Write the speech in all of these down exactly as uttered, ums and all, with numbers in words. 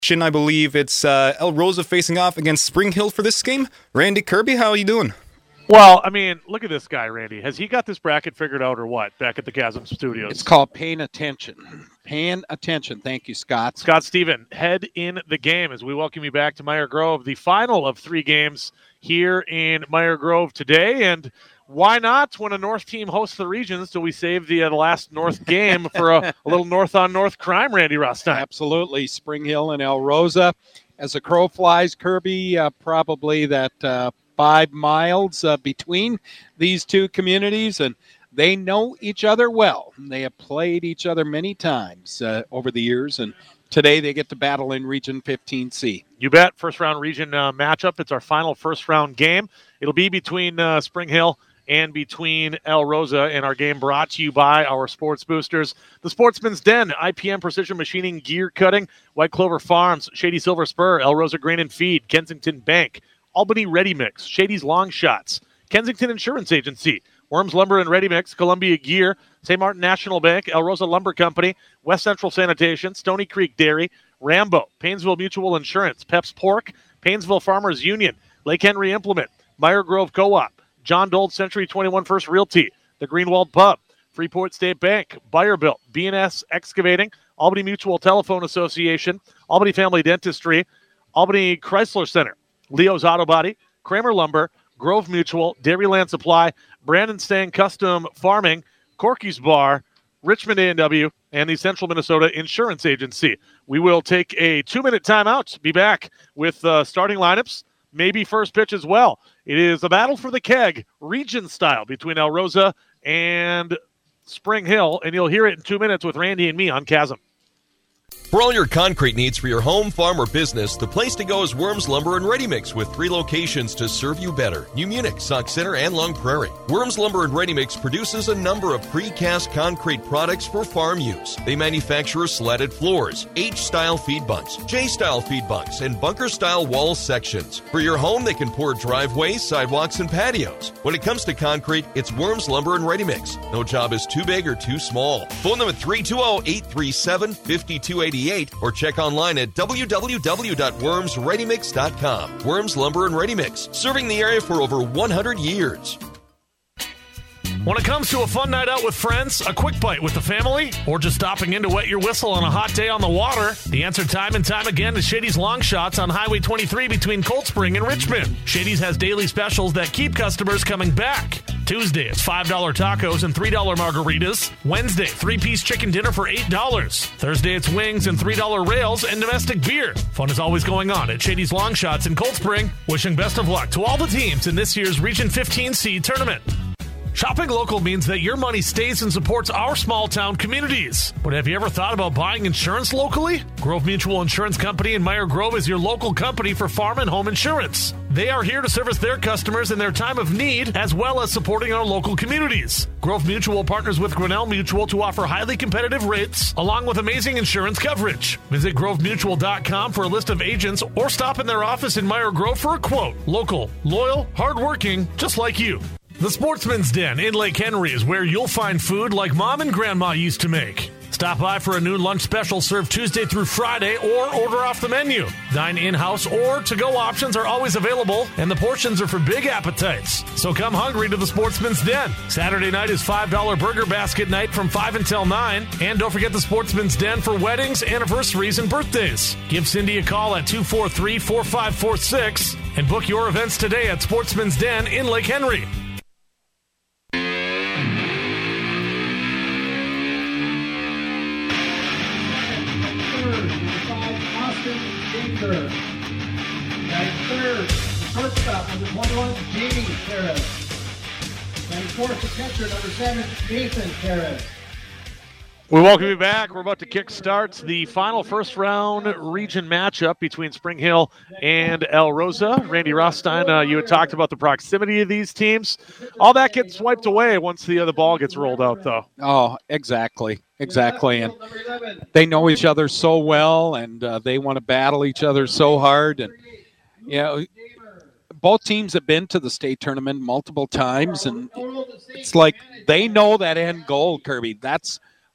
I believe it's uh, El Rosa facing off against Spring Hill for this game. Randy Kirby, how are you doing? Well, I mean, look at this guy, Randy. Has he got this bracket figured out or what back at the Chasm Studios? It's called paying attention. Paying attention. Thank you, Scott. Scott Steven, head in the game as we welcome you back to Meyer Grove, the final of three games here in Meyer Grove today. And why not, when a North team hosts the regions, do we save the, uh, the last North game for a, a little North-on-North crime, Randy Rostein? Absolutely. Spring Hill and El Rosa. As the crow flies, Kirby, uh, probably that uh, five miles uh, between these two communities, and they know each other well. They have played each other many times uh, over the years, and today they get to battle in Region fifteen C. You bet. First-round region uh, matchup. It's our final first-round game. It'll be between uh, Spring Hill and between El Rosa, and our game brought to you by our sports boosters, the Sportsman's Den, I P M Precision Machining, Gear Cutting, White Clover Farms, Shady Silver Spur, El Rosa Grain and Feed, Kensington Bank, Albany Ready Mix, Shady's Long Shots, Kensington Insurance Agency, Worms Lumber and Ready Mix, Columbia Gear, Saint Martin National Bank, El Rosa Lumber Company, West Central Sanitation, Stony Creek Dairy, Rambo, Painesville Mutual Insurance, Peps Pork, Painesville Farmers Union, Lake Henry Implement, Meyer Grove Co-op, John Dold Century twenty-one First Realty, the Greenwald Pub, Freeport State Bank, Buyerbuilt, B and S Excavating, Albany Mutual Telephone Association, Albany Family Dentistry, Albany Chrysler Center, Leo's Auto Body, Kramer Lumber, Grove Mutual, Dairyland Supply, Brandon Stang Custom Farming, Corky's Bar, Richmond A and W, and the Central Minnesota Insurance Agency. We will take a two-minute timeout, be back with uh, starting lineups, maybe first pitch as well. It is a battle for the keg, region style, between El Rosa and Spring Hill, and you'll hear it in two minutes with Randy and me on Chasm. For all your concrete needs for your home, farm, or business, the place to go is Worms Lumber and Ready Mix with three locations to serve you better. New Munich, Sauk Center, and Long Prairie. Worms Lumber and Ready Mix produces a number of precast concrete products for farm use. They manufacture slatted floors, H-style feed bunks, J-style feed bunks, and bunker-style wall sections. For your home, they can pour driveways, sidewalks, and patios. When it comes to concrete, it's Worms Lumber and Ready Mix. No job is too big or too small. Phone them at three two zero, eight three seven, five two eight zero or check online at w w w dot worms ready mix dot com. Worms Lumber and Ready Mix, serving the area for over one hundred years. When it comes to a fun night out with friends, a quick bite with the family, or just stopping in to wet your whistle on a hot day on the water, the answer time and time again is Shady's Long Shots on Highway twenty-three between Cold Spring and Richmond. Shady's has daily specials that keep customers coming back. Tuesday, it's five dollar tacos and three dollar margaritas. Wednesday, three-piece chicken dinner for eight dollars. Thursday, it's wings and three dollar rails and domestic beer. Fun is always going on at Shady's Long Shots in Cold Spring. Wishing best of luck to all the teams in this year's Region fifteen C tournament. Shopping local means that your money stays and supports our small town communities. But have you ever thought about buying insurance locally? Grove Mutual Insurance Company in Meyer Grove is your local company for farm and home insurance. They are here to service their customers in their time of need, as well as supporting our local communities. Grove Mutual partners with Grinnell Mutual to offer highly competitive rates, along with amazing insurance coverage. Visit grove mutual dot com for a list of agents, or stop in their office in Meyer Grove for a quote. Local, loyal, hardworking, just like you. The Sportsman's Den in Lake Henry is where you'll find food like Mom and Grandma used to make. Stop by for a new lunch special served Tuesday through Friday, or order off the menu. Dine in-house or to-go options are always available, and the portions are for big appetites. So come hungry to the Sportsman's Den. Saturday night is five dollar burger basket night from five until nine. And don't forget the Sportsman's Den for weddings, anniversaries, and birthdays. Give Cindy a call at two four three, four five four six and book your events today at Sportsman's Den in Lake Henry. At third, shortstop, number twenty-one, Jamie Perez. And fourth, the catcher, number seven, Nathan Perez. We welcome you back. We're about to kick start the final first round region matchup between Spring Hill and El Rosa. Randy Rostein, uh, you had talked about the proximity of these teams. All that gets wiped away once the other ball gets rolled out, though. Oh, exactly. Exactly. And they know each other so well, and uh, they want to battle each other so hard. And, you know, both teams have been to the state tournament multiple times, and it's like they know that end goal, Kirby. That's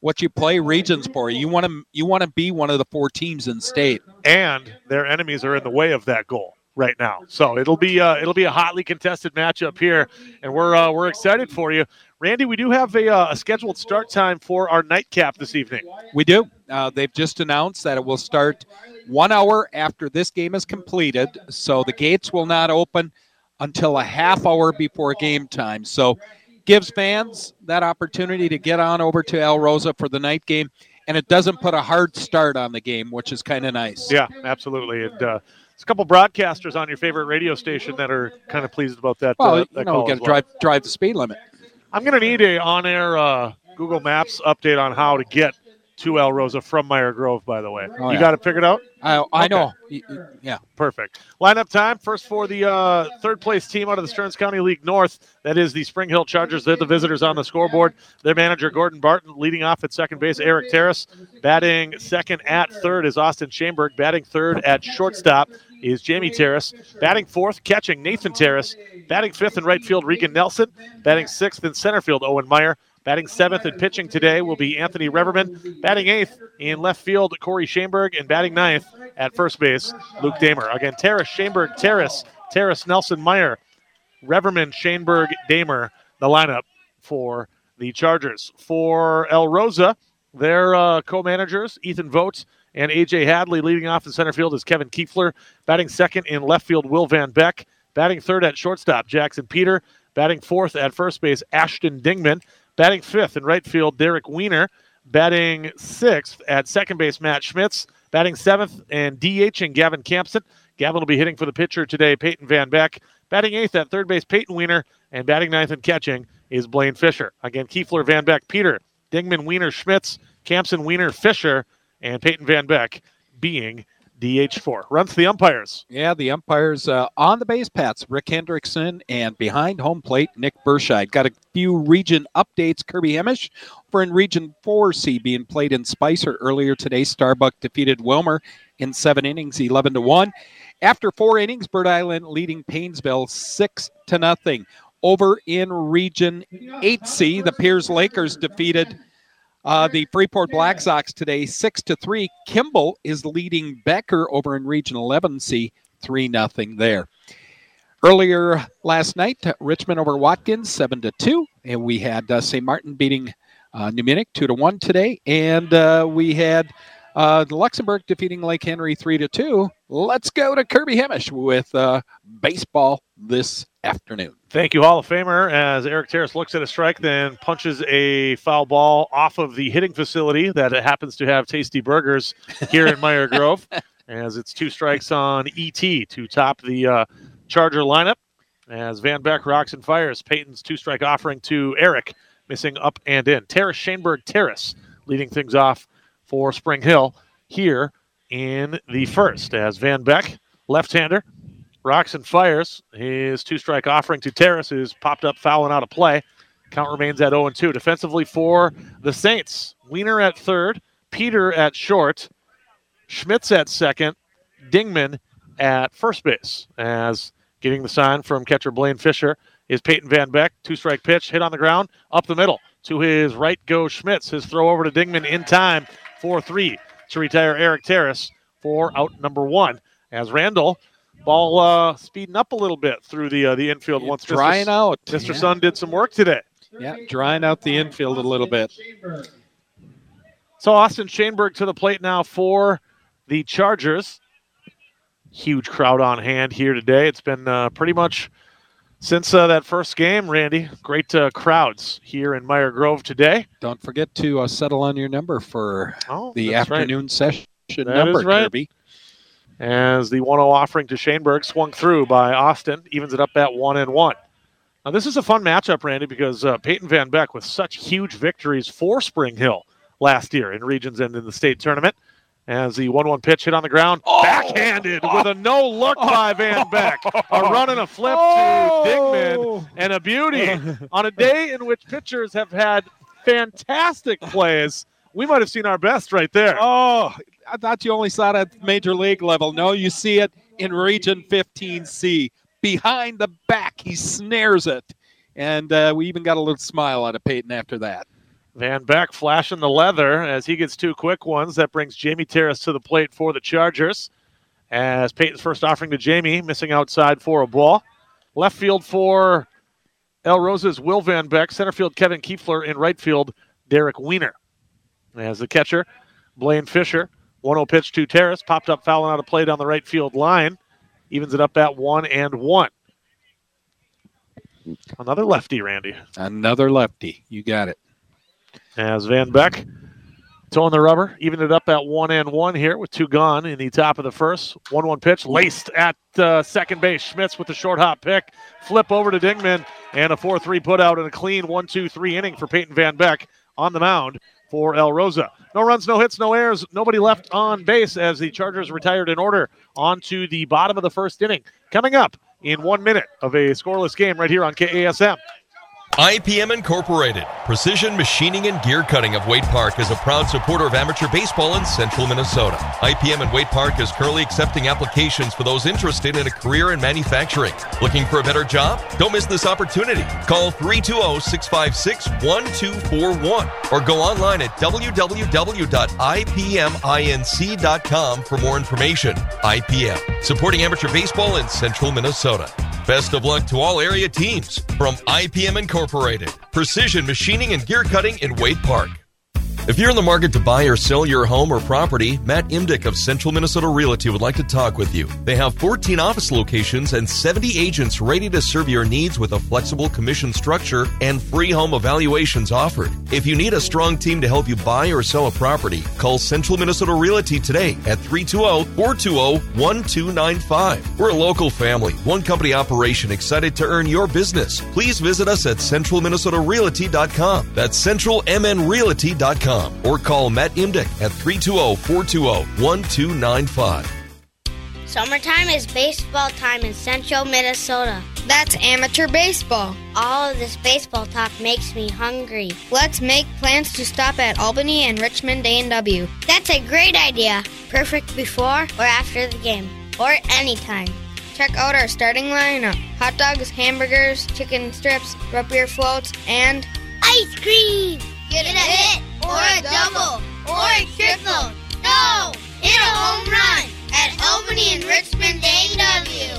what you play regions for. You want to you want to be one of the four teams in state. And their enemies are in the way of that goal right now. So it'll be uh, it'll be a hotly contested matchup here, and we're uh, we're excited for you. Randy, we do have a, uh, a scheduled start time for our nightcap this evening. We do. Uh, they've just announced that it will start one hour after this game is completed, so the gates will not open until a half hour before game time. So gives fans that opportunity to get on over to El Rosa for the night game, and it doesn't put a hard start on the game, which is kind of nice. Yeah, absolutely. And uh, there's a couple broadcasters on your favorite radio station that are kind of pleased about that. Well, uh, you that know, call we got as to well. drive drive the speed limit. I'm going to need a on-air uh, Google Maps update on how to get to El Rosa from Meyer Grove, by the way. Oh, you yeah. got it figured out? I, I Okay. know. Y- y- Yeah. Perfect. Lineup time. First for the uh, third-place team out of the Stearns County League North. That is the Spring Hill Chargers. They're the visitors on the scoreboard. Their manager, Gordon Barton, leading off at second base, Eric Terrace. Batting second at third is Austin Schoenberg. Batting third at shortstop is Jamie Terrace. Batting fourth, catching, Nathan Terrace. Batting fifth in right field, Regan Nelson. Batting sixth in center field, Owen Meyer. Batting seventh and pitching today will be Anthony Reverman. Batting eighth in left field, Corey Schoenberg. And batting ninth at first base, Luke Damer. Again, Terrace, Schoenberg, Terrace, Terrace, Nelson, Meyer, Reverman, Schoenberg, Damer, the lineup for the Chargers. For El Rosa, their uh, co-managers, Ethan Vogt and A J Hadley. Leading off in center field is Kevin Kiefler. Batting second in left field, Will Van Beck. Batting third at shortstop, Jackson Peter. Batting fourth at first base, Ashton Dingman. Batting fifth in right field, Derek Wiener. Batting sixth at second base, Matt Schmitz. Batting seventh and DHing Gavin Campson. Gavin will be hitting for the pitcher today, Peyton Van Beck. Batting eighth at third base, Peyton Wiener. And batting ninth and catching is Blaine Fisher. Again, Kiefler, Van Beck, Peter, Dingman, Wiener, Schmitz, Campson, Wiener, Fisher, and Peyton Van Beck being D H four. Runs to the umpires. Yeah, the umpires uh, on the base paths, Rick Hendrickson, and behind home plate, Nick Burscheid. Got a few region updates. Kirby Hemish for in Region four C being played in Spicer earlier today. Starbuck defeated Wilmer in seven innings, eleven to one. After four innings, Bird Island leading Paynesville six to nothing. Over in Region eight C, the Piers Lakers defeated Uh, the Freeport Black Sox today, six to three. Kimball is leading Becker over in Region eleven C, three nothing there. Earlier last night, Richmond over Watkins, seven to two. And we had uh, Saint Martin beating uh, New Munich, two to one today. And uh, we had uh, Luxembourg defeating Lake Henry, three to two. Let's go to Kirby Hemish with uh, baseball this afternoon. Thank you, Hall of Famer, as Eric Terrace looks at a strike, then punches a foul ball off of the hitting facility that happens to have tasty burgers here in Meyer Grove, as it's two strikes on E T to top the uh, Charger lineup, as Van Beck rocks and fires. Peyton's two-strike offering to Eric, missing up and in. Terrace, Schoenberg, Terrace leading things off for Spring Hill here in the first, as Van Beck, left-hander, rocks and fires. His two-strike offering to Terrace is popped up, fouling out of play. Count remains at oh and two. Defensively for the Saints, Wiener at third, Peter at short, Schmitz at second, Dingman at first base. As getting the sign from catcher Blaine Fisher is Peyton Van Beck. Two-strike pitch, hit on the ground, up the middle. To his right goes Schmitz. His throw over to Dingman in time for three to retire Eric Terrace for out number one. As Randall, ball uh, speeding up a little bit through the uh, the infield once drying Mister out. Mister Yeah. Sun did some work today. Yeah, drying out the infield a little bit. So Austin Schoenberg to the plate now for the Chargers. Huge crowd on hand here today. It's been uh, pretty much since uh, that first game, Randy. Great uh, crowds here in Meyer Grove today. Don't forget to uh, settle on your number for Oh, the that's right. afternoon session That number, is right. Kirby. As the one oh offering to Schoenberg swung through by Austin, evens it up at one and one. Now this is a fun matchup, Randy, because uh, Peyton Van Beck with such huge victories for Spring Hill last year in regions and in the state tournament. As the one one pitch hit on the ground, Oh! backhanded with a no-look by Van Beck. A run and a flip Oh! to Dingman, and a beauty. On a day in which pitchers have had fantastic plays, we might have seen our best right there. Oh, I thought you only saw it at major league level. No, you see it in Region fifteen C. Behind the back, he snares it. And uh, we even got a little smile out of Peyton after that. Van Beck flashing the leather as he gets two quick ones. That brings Jamie Terrace to the plate for the Chargers. As Peyton's first offering to Jamie, missing outside for a ball. Left field for El Rosa's Will Van Beck. Center field Kevin Kiefler. In right field Derek Wiener. As the catcher, Blaine Fisher. one oh pitch to Terrace. Popped up fouling out of play down the right field line. Evens it up at one and one. Another lefty, Randy. Another lefty. You got it. As Van Beck towing the rubber, even it up at one and one here with two gone in the top of the first. one one pitch laced at uh, second base. Schmitz with the short hop pick. Flip over to Dingman and a four three put out and a clean one two three inning for Peyton Van Beck on the mound for El Rosa. No runs, no hits, no errors. Nobody left on base as the Chargers retired in order onto the bottom of the first inning. Coming up in one minute of a scoreless game right here on K A S M. I P M Incorporated, Precision Machining and Gear Cutting of Waite Park, is a proud supporter of amateur baseball in central Minnesota. I P M in Waite Park is currently accepting applications for those interested in a career in manufacturing. Looking for a better job? Don't miss this opportunity. Call three two zero, six five six, one two four one or go online at w w w dot i p m inc dot com for more information. I P M, supporting amateur baseball in central Minnesota. Best of luck to all area teams from I P M Incorporated, Precision Machining and Gear Cutting in Waite Park. If you're in the market to buy or sell your home or property, Matt Imdick of Central Minnesota Realty would like to talk with you. They have fourteen office locations and seventy agents ready to serve your needs with a flexible commission structure and free home evaluations offered. If you need a strong team to help you buy or sell a property, call Central Minnesota Realty today at three two zero, four two zero, one two nine five. We're a local family, one company operation excited to earn your business. Please visit us at central minnesota realty dot com. That's central m n realty dot com. Or call Matt Imdick at three two zero, four two zero, one two nine five. Summertime is baseball time in central Minnesota. That's amateur baseball. All of this baseball talk makes me hungry. Let's make plans to stop at Albany and Richmond A and W. That's a great idea. Perfect before or after the game. Or anytime. Check out our starting lineup. Hot dogs, hamburgers, chicken strips, root beer floats, and ice cream! Get a hit, or a double, or a triple. No, hit a home run at Albany and Richmond A and W.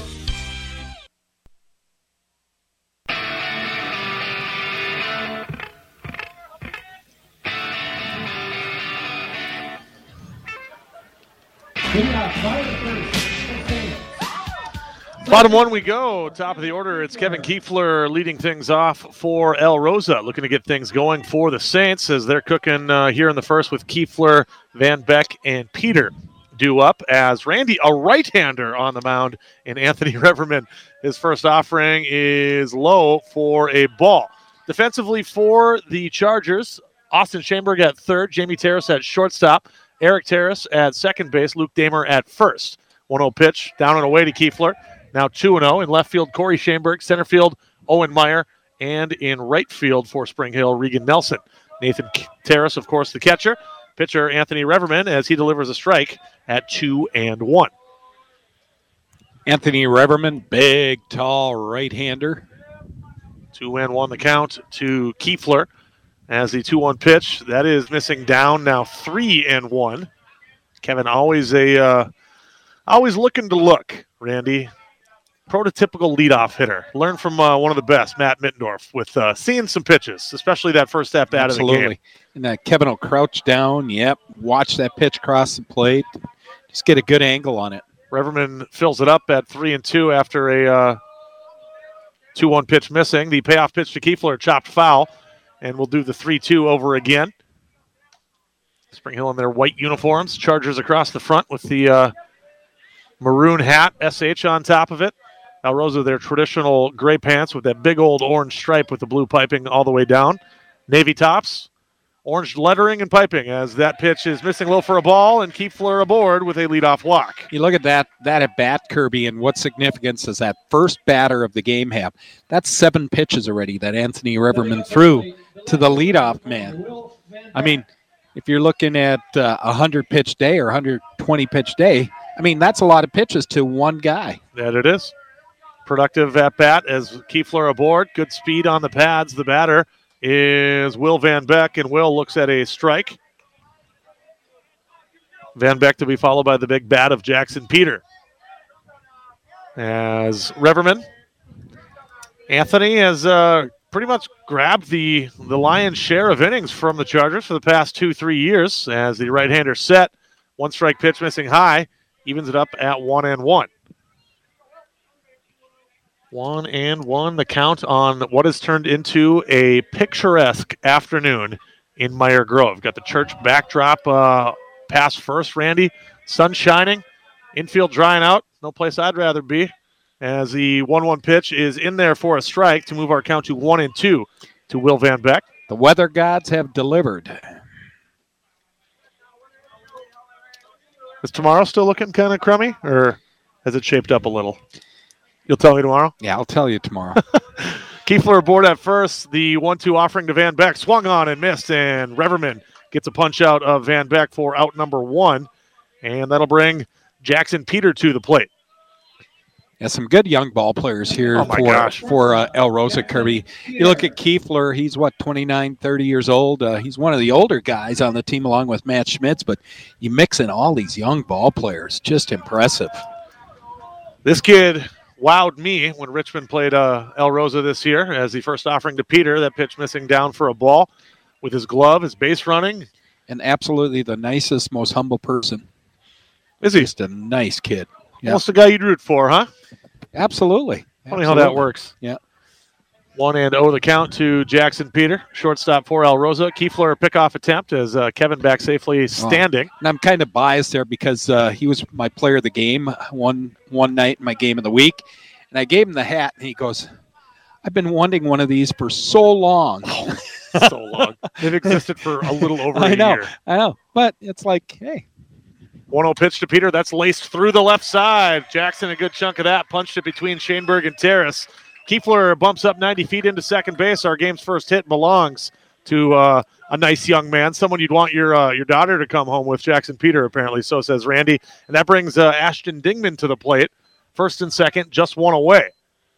Bottom one we go. Top of the order, it's Kevin Kiefler leading things off for El Rosa, looking to get things going for the Saints as they're cooking uh, here in the first with Kiefler, Van Beck, and Peter due up as Randy, a right-hander on the mound, and Anthony Reverman, his first offering is low for a ball. Defensively for the Chargers, Austin Schoenberg at third, Jamie Terrace at shortstop, Eric Terrace at second base, Luke Damer at first. one oh pitch, down and away to Kiefler. Now two and oh in left field, Corey Schoenberg. Center field, Owen Meyer. And in right field for Spring Hill, Regan Nelson. Nathan Terrace, of course, the catcher. Pitcher, Anthony Reverman, as he delivers a strike at two and one. Anthony Reverman, big, tall right-hander. Two and one the count to Kiefler as the two one pitch. That is missing down, now three and one. Kevin, always a uh, always looking to look, Randy. Prototypical leadoff hitter. Learn from uh, one of the best, Matt Mittendorf, with uh, seeing some pitches, especially that first at bat of the game. And uh, Kevin will crouch down. Yep. Watch that pitch cross the plate. Just get a good angle on it. Reverman fills it up at three and two after a uh, two one pitch missing. The payoff pitch to Kiefler, chopped foul, and we'll do the three two over again. Spring Hill in their white uniforms. Chargers across the front with the uh, maroon hat, S H on top of it. El Rosa, their traditional gray pants with that big old orange stripe with the blue piping all the way down. Navy tops, orange lettering and piping as that pitch is missing low for a ball, and Kiefler aboard with a leadoff walk. You look at that that at bat, Kirby, and what significance does that first batter of the game have? That's seven pitches already that Anthony Reverman threw to the leadoff man. I mean, if you're looking at uh, a hundred-pitch day or one hundred twenty-pitch day, I mean, that's a lot of pitches to one guy. That it is. Productive at bat as Kiefler aboard. Good speed on the pads. The batter, is Will Van Beck, and Will looks at a strike. Van Beck to be followed by the big bat of Jackson Peter. As Reverman, Anthony has uh, pretty much grabbed the, the lion's share of innings from the Chargers for the past two, three years as the right-hander set. One strike pitch missing high, evens it up at one and one. One and one, the count on what has turned into a picturesque afternoon in Meyer Grove. Got the church backdrop uh, past first, Randy. Sun shining, infield drying out. No place I'd rather be. As the one one pitch is in there for a strike to move our count to one and two to Will Van Beck. The weather gods have delivered. Is tomorrow still looking kind of crummy, or has it shaped up a little? You'll tell me tomorrow? Yeah, I'll tell you tomorrow. Kiefler aboard at first. The one two offering to Van Beck. Swung on and missed, and Reverman gets a punch out of Van Beck for out number one. And that'll bring Jackson Peter to the plate. Yeah, some good young ball players here oh my for, gosh. for uh, El Rosa, Kirby. You look at Kiefler, he's, what, twenty-nine, thirty years old. Uh, he's one of the older guys on the team along with Matt Schmitz, but you mix in all these young ball players. Just impressive. This kid wowed me when Richmond played uh, El Rosa this year as the first offering to Peter. That pitch missing down for a ball with his glove, his base running. And absolutely the nicest, most humble person. Is he? Just a nice kid. Yeah. Almost the guy you'd root for, huh? Absolutely. Funny how that works. Yeah. One and oh the count to Jackson Peter. Shortstop for El Rosa. Kiefler pickoff attempt as uh, Kevin back safely standing. Oh. And I'm kind of biased there because uh, he was my player of the game one one night in my game of the week. And I gave him the hat, and he goes, I've been wanting one of these for so long. Oh, so long. They've existed for a little over a I know, year. I know. But it's like, hey. one oh pitch to Peter. That's laced through the left side. Jackson, a good chunk of that. Punched it between Schoenberg and Terrace. Kiefler bumps up ninety feet into second base. Our game's first hit belongs to uh, a nice young man, someone you'd want your uh, your daughter to come home with, Jackson Peter, apparently. So says Randy. And that brings uh, Ashton Dingman to the plate. First and second, just one away.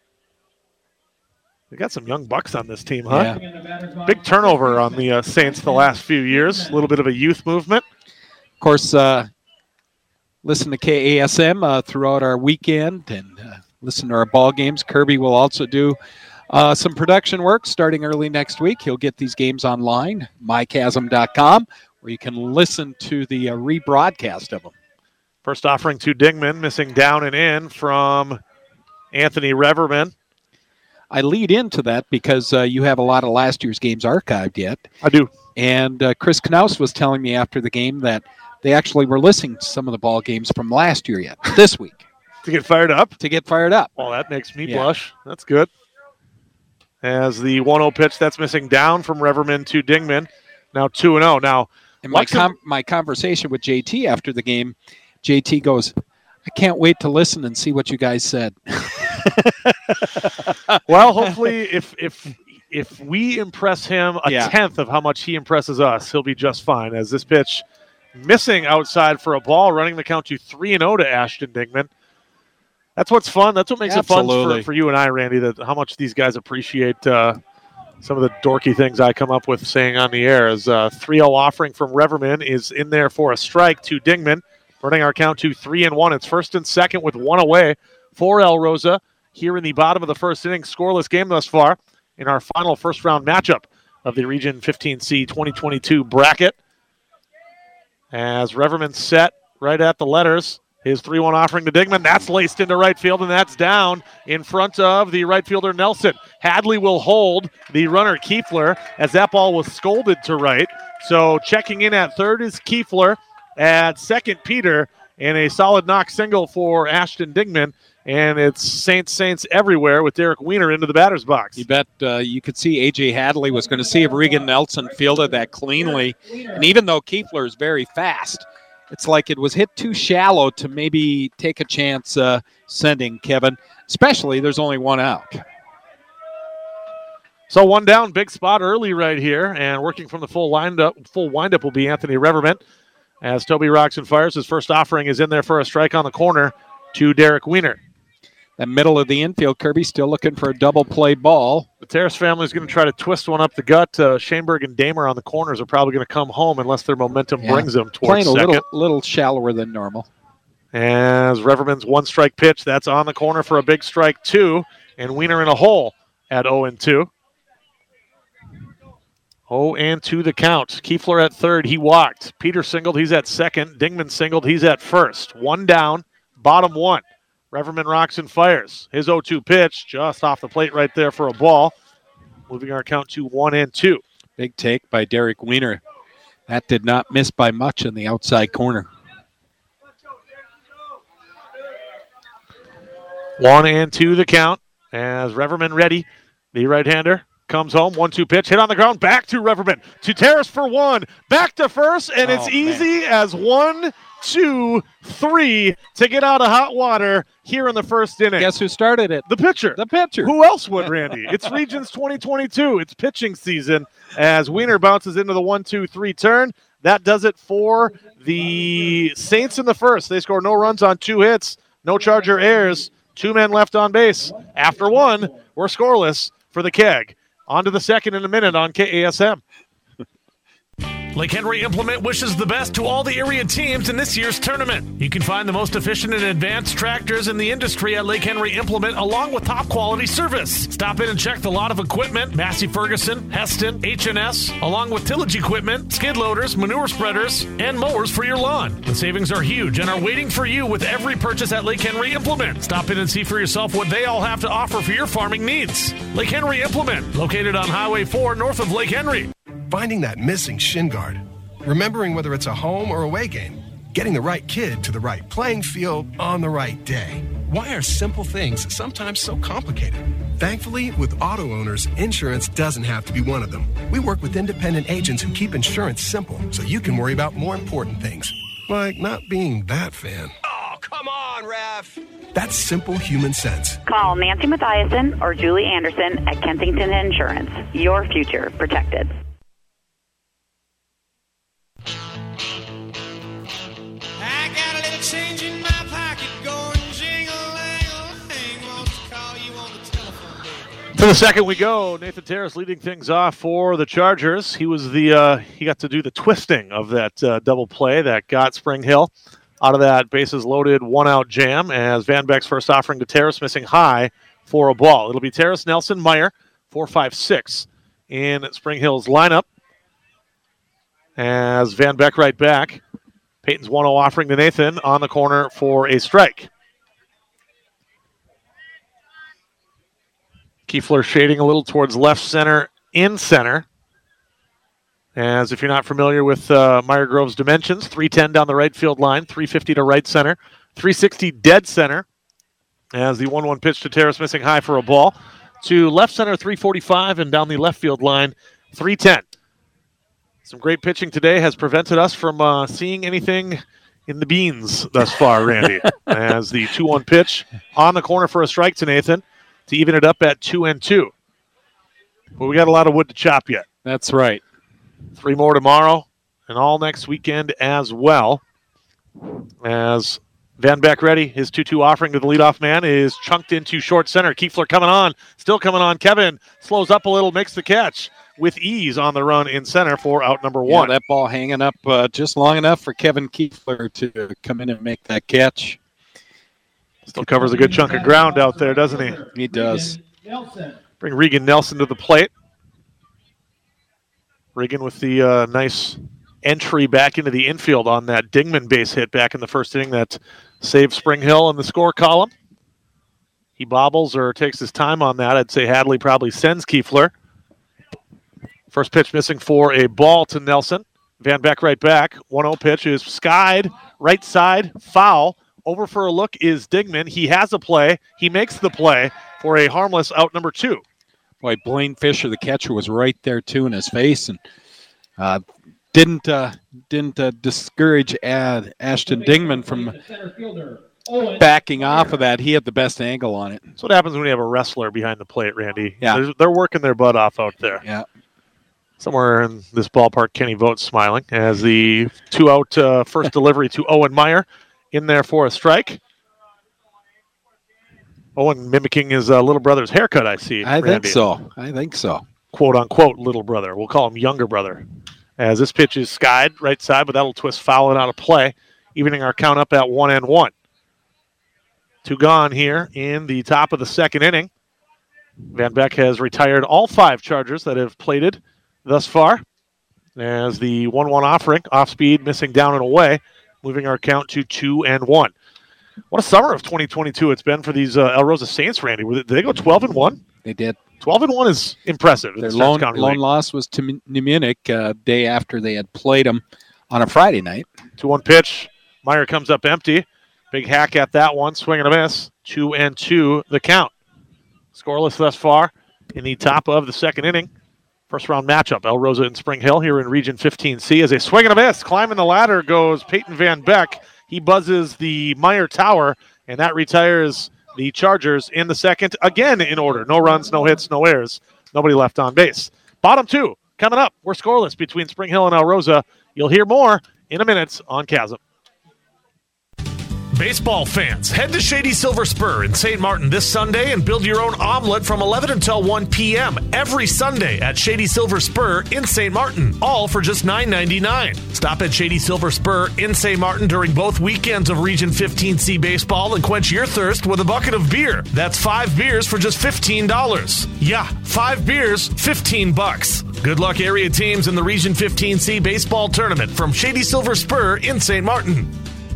We got some young bucks on this team, huh? Yeah. Big turnover on the uh, Saints the last few years. A little bit of a youth movement. Of course, uh, listen to K A S M uh, throughout our weekend and uh, listen to our ball games. Kirby will also do uh, some production work starting early next week. He'll get these games online, my chasm dot com, where you can listen to the uh, rebroadcast of them. First offering to Dingman, missing down and in from Anthony Reverman. I lead into that because uh, you have a lot of last year's games archived yet. I do. And uh, Chris Knaus was telling me after the game that they actually were listening to some of the ball games from last year yet, this week. To get fired up? To get fired up. Well, that makes me Yeah. blush. That's good. As the one oh pitch, that's missing down from Reverman to Dingman. Now two and oh. Now, And my, like some- com- my conversation with J T after the game, J T goes, I can't wait to listen and see what you guys said. well, hopefully, if if if we impress him a Yeah. tenth of how much he impresses us, he'll be just fine. As this pitch missing outside for a ball, running the count to three and oh to Ashton Dingman. That's what's fun. That's what makes Absolutely. it fun for, for you and I, Randy, that how much these guys appreciate uh, some of the dorky things I come up with saying on the air. As uh, three oh offering from Reverman is in there for a strike to Dingman, running our count to three and one. It's first and second with one away for El Rosa here in the bottom of the first inning. Scoreless game thus far in our final first round matchup of the Region fifteen C twenty twenty-two bracket. As Reverman set right at the letters. His three one offering to Dingman. That's laced into right field, and that's down in front of the right fielder Nelson. Hadley will hold the runner Kiefler as that ball was scolded to right. So checking in at third is Kiefler. At second, Peter. And a solid knock single for Ashton Dingman. And it's Saints, Saints everywhere with Derek Weiner into the batter's box. You bet uh, you could see A J Hadley was going to see if Regan Nelson fielded that cleanly. And even though Kiefler is very fast, it's like it was hit too shallow to maybe take a chance uh, sending, Kevin. Especially there's only one out. So one down, big spot early right here. And working from the full windup, full windup will be Anthony Reverman. As Toby rocks and fires, his first offering is in there for a strike on the corner to Derek Weiner. The middle of the infield, Kirby still looking for a double play ball. The Terrace family is going to try to twist one up the gut. Uh, Shaneberg and Damer on the corners are probably going to come home unless their momentum Yeah. brings them towards Playing a second. little, little shallower than normal. As Reverman's one strike pitch, that's on the corner for a big strike two, and Wiener in a hole at oh and two. oh and two the count. Kiefler at third, he walked. Peter singled, he's at second. Dingman singled, he's at first. One down, bottom one. Reverman rocks and fires. His oh two pitch just off the plate right there for a ball. Moving our count to one and two. Big take by Derek Wiener. That did not miss by much in the outside corner. One and two the count as Reverman ready. The right-hander comes home. One two pitch. Hit on the ground. Back to Reverman. To Terrace for one. Back to first. And it's Oh, easy as one, two, three to get out of hot water here in the first inning. Guess who started it? The pitcher. The pitcher. Who else would, Randy? It's Regions twenty twenty-two. It's pitching season as Wiener bounces into the one two three turn. That does it for the Saints in the first. They score no runs on two hits. No Charger errors. Two men left on base. After one, we're scoreless for the Keg. On to the second in a minute on K A S M. Lake Henry Implement wishes the best to all the area teams in this year's tournament. You can find the most efficient and advanced tractors in the industry at Lake Henry Implement, along with top quality service. Stop in and check the lot of equipment: Massey Ferguson, Heston, H and S, along with tillage equipment, skid loaders, manure spreaders, and mowers for your lawn. The savings are huge and are waiting for you with every purchase at Lake Henry Implement. Stop in and see for yourself what they all have to offer for your farming needs. Lake Henry Implement, located on Highway four north of Lake Henry. Finding that missing shin guard. Remembering whether it's a home or away game. Getting the right kid to the right playing field on the right day. Why are simple things sometimes so complicated? Thankfully, with auto owners, insurance doesn't have to be one of them. We work with independent agents who keep insurance simple so you can worry about more important things. Like not being that fan. Oh, come on, ref. That's simple human sense. Call Nancy Mathiasen or Julie Anderson at Kensington Insurance. Your future protected. I got a little change in my pocket going jingle-lang-a-lang. Wants to call you on the telephone, baby. To the second we go. Nathan Terrace leading things off for the Chargers. He was the uh, he got to do the twisting of that uh, double play that got Spring Hill out of that bases loaded one out jam as Van Beck's first offering to Terrace missing high for a ball. It'll be Terrace, Nelson, Meyer, four five six in Spring Hill's lineup as Van Beck right back. Peyton's one oh offering to Nathan on the corner for a strike. Kiefler shading a little towards left center, in center. As if you're not familiar with uh, Meyer Grove's dimensions, three ten down the right field line, three fifty to right center, three sixty dead center. As the one one pitch to Terrace missing high for a ball. To left center, three forty-five, and down the left field line, three ten. Some great pitching today has prevented us from uh, seeing anything in the beans thus far, Randy. As the two one pitch on the corner for a strike to Nathan to even it up at two and two. But we got a lot of wood to chop yet. That's right. Three more tomorrow and all next weekend as well. As Van Beck ready, his two two offering to the leadoff man is chunked into short center. Kiefler coming on, still coming on. Kevin slows up a little, makes the catch with ease on the run in center for out number Yeah, one. that ball hanging up uh, just long enough for Kevin Kiefler to come in and make that catch. Still covers a good chunk of ground out there, doesn't he? He does. Nelson. Bring Regan Nelson to the plate. Regan with the uh, nice entry back into the infield on that Dingman base hit back in the first inning that saved Spring Hill in the score column. He bobbles or takes his time on that. I'd say Hadley probably sends Kiefler. First pitch missing for a ball to Nelson. Van Beck right back. one oh pitch is skied. Right side, foul. Over for a look is Dingman. He has a play. He makes the play for a harmless out number two. Boy, Blaine Fisher, the catcher, was right there too in his face, and uh, didn't uh, didn't uh, discourage Ad, Ashton Dingman from backing off of that. He had the best angle on it. That's what happens when you have a wrestler behind the plate, Randy. Yeah. They're, they're working their butt off out there. Yeah. Somewhere in this ballpark, Kenny Vogt smiling as the two-out uh, first delivery to Owen Meyer in there for a strike. Oh, and mimicking his uh, little brother's haircut, I see. I Randy. think so. I think so. Quote unquote little brother. We'll call him younger brother. As this pitch is skied right side, but that'll twist foul and out of play, evening our count up at one and one. Two gone here in the top of the second inning. Van Beck has retired all five Chargers that have plated thus far. As the one one offering, off speed, missing down and away, moving our count to two and one. What a summer of twenty twenty-two it's been for these uh, El Rosa Saints, Randy. Did they go twelve and one? They did. twelve and one is impressive. Their lone, lone loss was to New Munich uh, day after they had played them on a Friday night. two one pitch. Meyer comes up empty. Big hack at that one. Swing and a miss. Two and two the count. Scoreless thus far in the top of the second inning. First round matchup, El Rosa and Spring Hill here in Region fifteen C. As a swing and a miss, climbing the ladder goes Peyton Van Beck. He buzzes the Meyer Tower, and that retires the Chargers in the second, again in order. No runs, no hits, no errors. Nobody left on base. Bottom two coming up. We're scoreless between Spring Hill and El Rosa. You'll hear more in a minute on Chasm. Baseball fans, head to Shady Silver Spur in Saint Martin this Sunday and build your own omelet from eleven until one p.m. every Sunday at Shady Silver Spur in Saint Martin, all for just nine ninety-nine. Stop at Shady Silver Spur in Saint Martin during both weekends of Region fifteen C baseball and quench your thirst with a bucket of beer. That's five beers for just fifteen dollars. Yeah, five beers, fifteen bucks. Good luck area teams in the Region fifteen C baseball tournament from Shady Silver Spur in Saint Martin.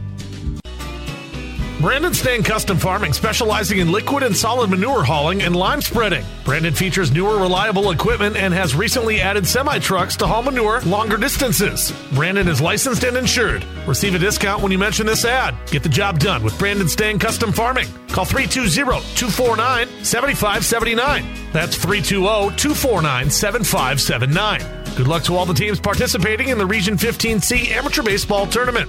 Brandon Stain Custom Farming, specializing in liquid and solid manure hauling and lime spreading. Brandon features newer, reliable equipment and has recently added semi-trucks to haul manure longer distances. Brandon is licensed and insured. Receive a discount when you mention this ad. Get the job done with Brandon Stain Custom Farming. Call three two zero, two four nine, seven five seven nine. That's three two zero, two four nine, seven five seven nine. Good luck to all the teams participating in the Region fifteen C Amateur Baseball Tournament.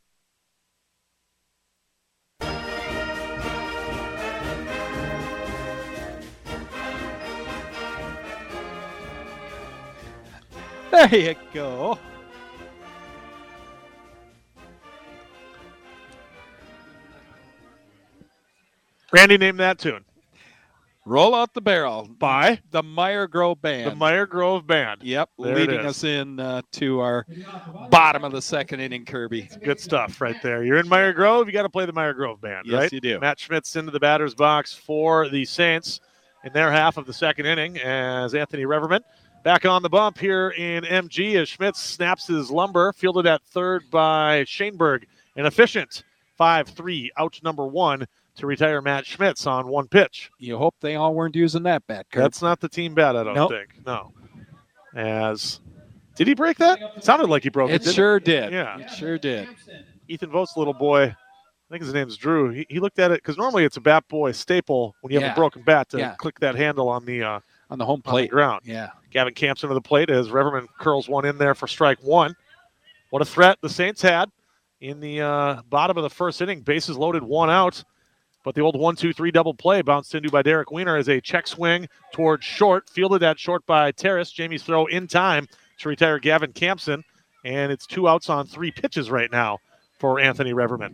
There you go. Randy, name that tune. Roll Out the Barrel by the Meyer Grove Band. The Meyer Grove Band. Yep, there leading us in uh, to our bottom of the second inning, Kirby. Good stuff right there. You're in Meyer Grove, you got to play the Meyer Grove Band, yes, right? Yes, you do. Matt Schmitz into the batter's box for the Saints in their half of the second inning as Anthony Reverman back on the bump here in M G as Schmitz snaps his lumber, fielded at third by Shaneberg. An efficient five three out number one to retire Matt Schmitz on one pitch. You hope they all weren't using that bat, Kurt. That's not the team bat, I don't nope. think. No. As did he break that? It sounded like he broke it. It sure it? did. Yeah. It sure did. Ethan Vogt's little boy, I think his name's Drew. He, he looked at it because normally it's a bat boy staple when you have yeah. a broken bat to yeah. click that handle on the uh, on the home plate on the ground. Yeah. Gavin Campson to the plate as Reverman curls one in there for strike one. What a threat the Saints had in the uh, bottom of the first inning. Bases loaded, one out. But the old one two three double play bounced into by Derek Wiener as a check swing towards short. Fielded at short by Terrace. Jamie's throw in time to retire Gavin Campson. And it's two outs on three pitches right now for Anthony Reverman.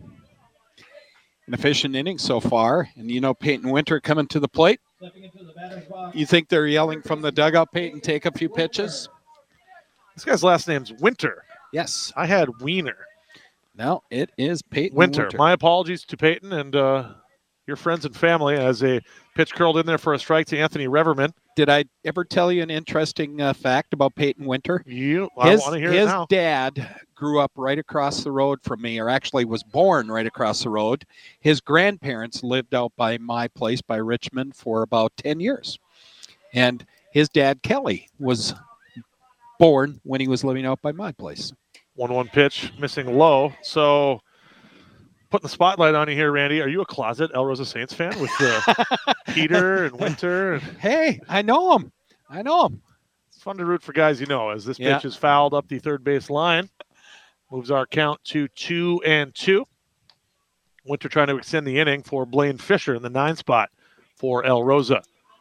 An efficient inning so far. And you know Peyton Winter coming to the plate. You think they're yelling from the dugout, Peyton, take a few pitches? This guy's last name's Winter. Yes. I had Wiener. No, it is Peyton Winter. Winter. My apologies to Peyton and uh, your friends and family as a pitch curled in there for a strike to Anthony Reverman. Did I ever tell you an interesting uh, fact about Peyton Winter? You, I his, want to hear his it now. dad grew up right across the road from me, or actually was born right across the road. His grandparents lived out by my place by Richmond for about ten years. And his dad, Kelly, was born when he was living out by my place. one one pitch, missing low. So putting the spotlight on you here, Randy. Are you a closet El Rosa Saints fan with uh, Peter and Winter? And... Hey, I know him. I know him. It's fun to root for guys you know as this yeah. pitch is fouled up the third base line. Moves our count to two and two. Winter trying to extend the inning for Blaine Fisher in the nine spot for El Rosa.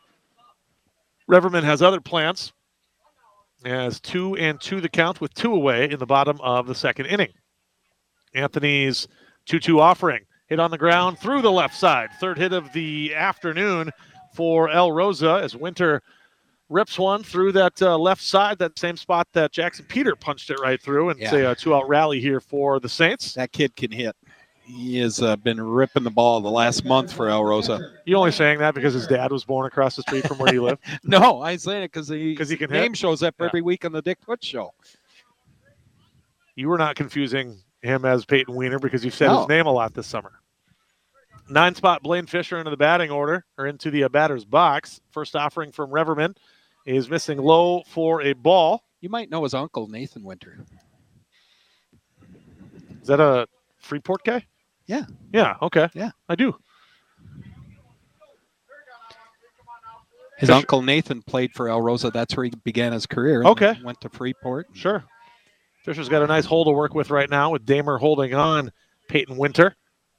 Reverman has other plans. As two and two the count with two away in the bottom of the second inning. Anthony's two two offering hit on the ground through the left side. Third hit of the afternoon for El Rosa as Winter rips one through that uh, left side, that same spot that Jackson Peter punched it right through. And Yeah. it's a, a two-out rally here for the Saints. That kid can hit. He has uh, been ripping the ball the last month for El Rosa. You only saying that because his dad was born across the street from where you live? No, I'm saying it because he, Because he can name hit? shows up Yeah. every week on the Dick Foot Show. You were not confusing him as Peyton Wiener because you've said No. his name a lot this summer. Nine spot Blaine Fisher into the batting order, or into the uh, batter's box. First offering from Reverman is missing low for a ball. You might know his uncle, Nathan Winter. Is that a Freeport guy? Yeah. Yeah, okay. Yeah. I do. His Fisher- uncle Nathan played for El Rosa. That's where he began his career. and Okay. then Went to Freeport. Sure. Fisher's got a nice hole to work with right now with Damer holding on Peyton Winter.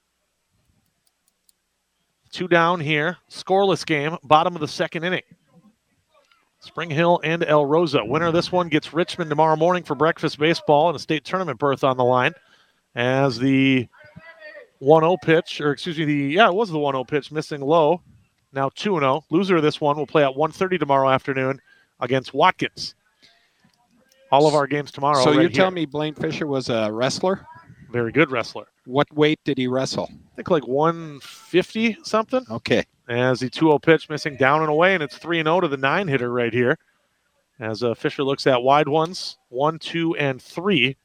Two down here. Scoreless game. Bottom of the second inning. Spring Hill and El Rosa. Winner of this one gets Richmond tomorrow morning for breakfast baseball and a state tournament berth on the line. As the one oh pitch, or excuse me, the yeah, it was the one oh pitch missing low. Now two and oh. Loser of this one will play at one thirty tomorrow afternoon against Watkins. All of our games tomorrow. So right you tell here. me Blaine Fisher was a wrestler? Very good wrestler. What weight did he wrestle? I think like one fifty something. Okay. As the two oh pitch missing down and away, and it's three and oh to the nine hitter right here. As uh, Fisher looks at wide ones, one, two, and three.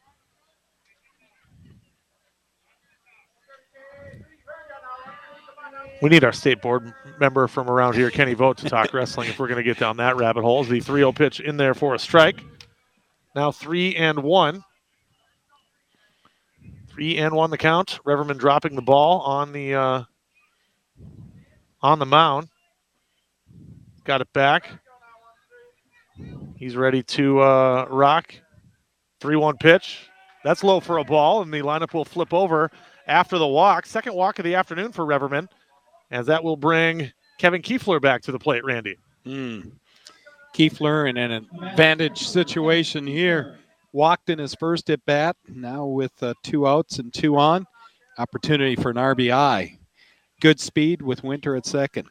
We need our state board member from around here, Kenny Vogt, to talk wrestling if we're going to get down that rabbit hole. As the three oh pitch in there for a strike. Now three and one. Three and one the count. Reverman dropping the ball on the uh, on the mound. Got it back. He's ready to uh, rock. three one pitch. That's low for a ball, and the lineup will flip over after the walk. Second walk of the afternoon for Reverman, as that will bring Kevin Kiefler back to the plate, Randy. Mm. Kiefler in an advantage situation here. Walked in his first at bat. Now with uh, two outs and two on. Opportunity for an R B I. Good speed with Winter at second.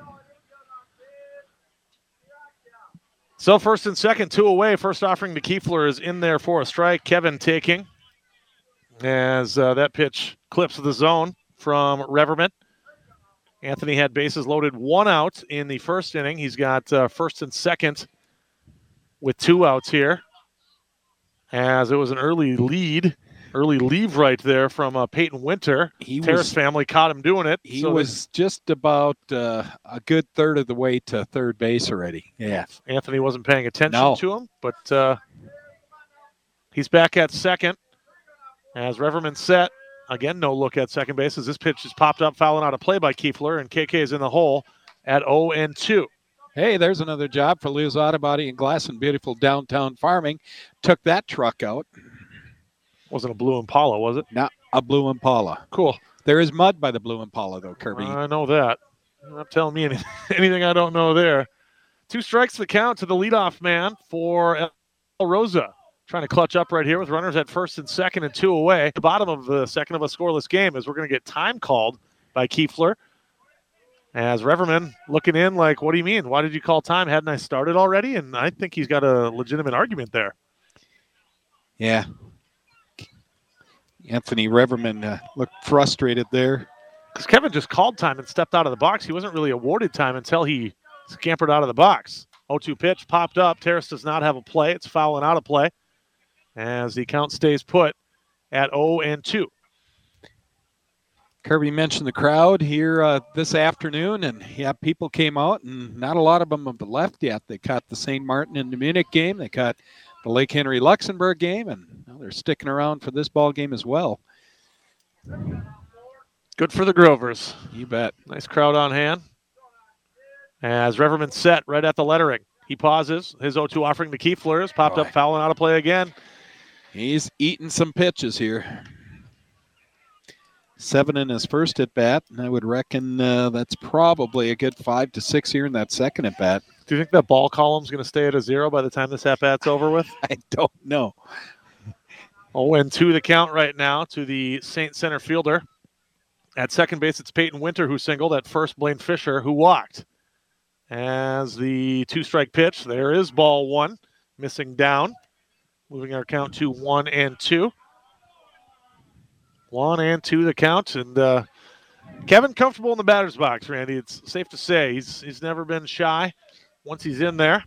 So first and second, two away. First offering to Kiefler is in there for a strike. Kevin taking as uh, that pitch clips the zone from Reverman. Anthony had bases loaded, one out in the first inning. He's got uh, first and second with two outs here. As it was an early lead, early leave right there from uh, Peyton Winter. He Terrace was- family caught him doing it. He so was just about uh, a good third of the way to third base already. Yeah. Anthony wasn't paying attention No. to him, but uh, he's back at second. As Reverman set, again, no look at second base as this pitch is popped up, fouling out a play by Kiefler, and K K is in the hole at oh and two. Hey, there's another job for Leo's Auto Body and Glass in beautiful downtown Farming. Took that truck out. Wasn't a blue Impala, was it? Not a blue Impala. Cool. There is mud by the blue Impala, though, Kirby. I know that. You're not telling me anything, anything I don't know there. Two strikes the count to the leadoff man for El Rosa. Trying to clutch up right here with runners at first and second and two away. The bottom of the second of a scoreless game is we're going to get time called by Kiefler. As Reverman looking in like, what do you mean? Why did you call time? Hadn't I started already? And I think he's got a legitimate argument there. Yeah. Anthony Reverman uh, looked frustrated there. Because Kevin just called time and stepped out of the box. He wasn't really awarded time until he scampered out of the box. oh two pitch popped up. Terrace does not have a play. It's fouling out of play as the count stays put at oh and two. Kirby mentioned the crowd here uh, this afternoon, and yeah, people came out, and not a lot of them have left yet. They caught the Saint Martin and the Munich game. They caught the Lake Henry Luxembourg game, and now they're sticking around for this ball game as well. Good for the Grovers. You bet. Nice crowd on hand. As Reverman set right at the lettering. He pauses. His oh two offering to Kiefler is popped Boy. up, fouling out of play again. He's eating some pitches here. Seven in his first at bat, and I would reckon uh, that's probably a good five to six here in that second at bat. Do you think that ball column's going to stay at a zero by the time this at bat's over with? I don't know. oh and two the count right now to the Saint center fielder. At second base, it's Peyton Winter who singled. At first, Blaine Fisher who walked. As the two-strike pitch, there is ball one, missing down. Moving our count to one and two. One and two the count. And uh, Kevin comfortable in the batter's box, Randy. It's safe to say he's he's never been shy once he's in there.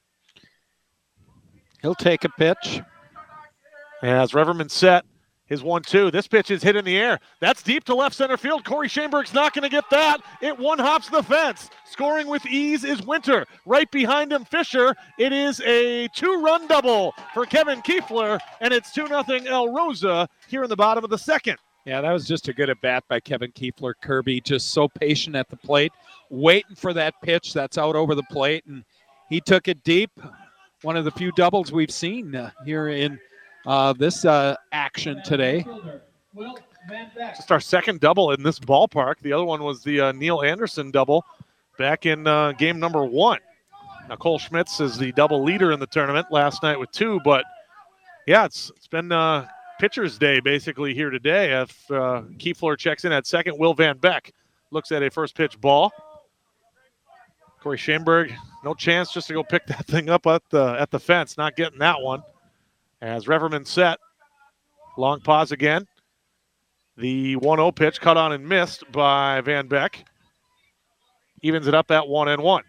He'll take a pitch. As Reverman set his one two. This pitch is hit in the air. That's deep to left center field. Corey Schoenberg's not going to get that. It one hops the fence. Scoring with ease is Winter. Right behind him, Fisher. It is a two-run double for Kevin Kiefler, and it's two nothing El Rosa here in the bottom of the second. Yeah, that was just a good at-bat by Kevin Kiefler. Kirby just so patient at the plate, waiting for that pitch that's out over the plate, and he took it deep. One of the few doubles we've seen uh, here in uh, this uh, action today. Just our second double in this ballpark. The other one was the uh, Neil Anderson double back in uh, game number one. Now, Cole Schmitz is the double leader in the tournament last night with two, but yeah, it's it's been uh, pitcher's day basically here today. If uh, Kiefler checks in at second, Will Van Beck looks at a first pitch ball. Corey Schoenberg, no chance just to go pick that thing up at the at the fence, not getting that one. As Reverman set, long pause again. The one oh pitch cut on and missed by Van Beck. Evens it up at one and one.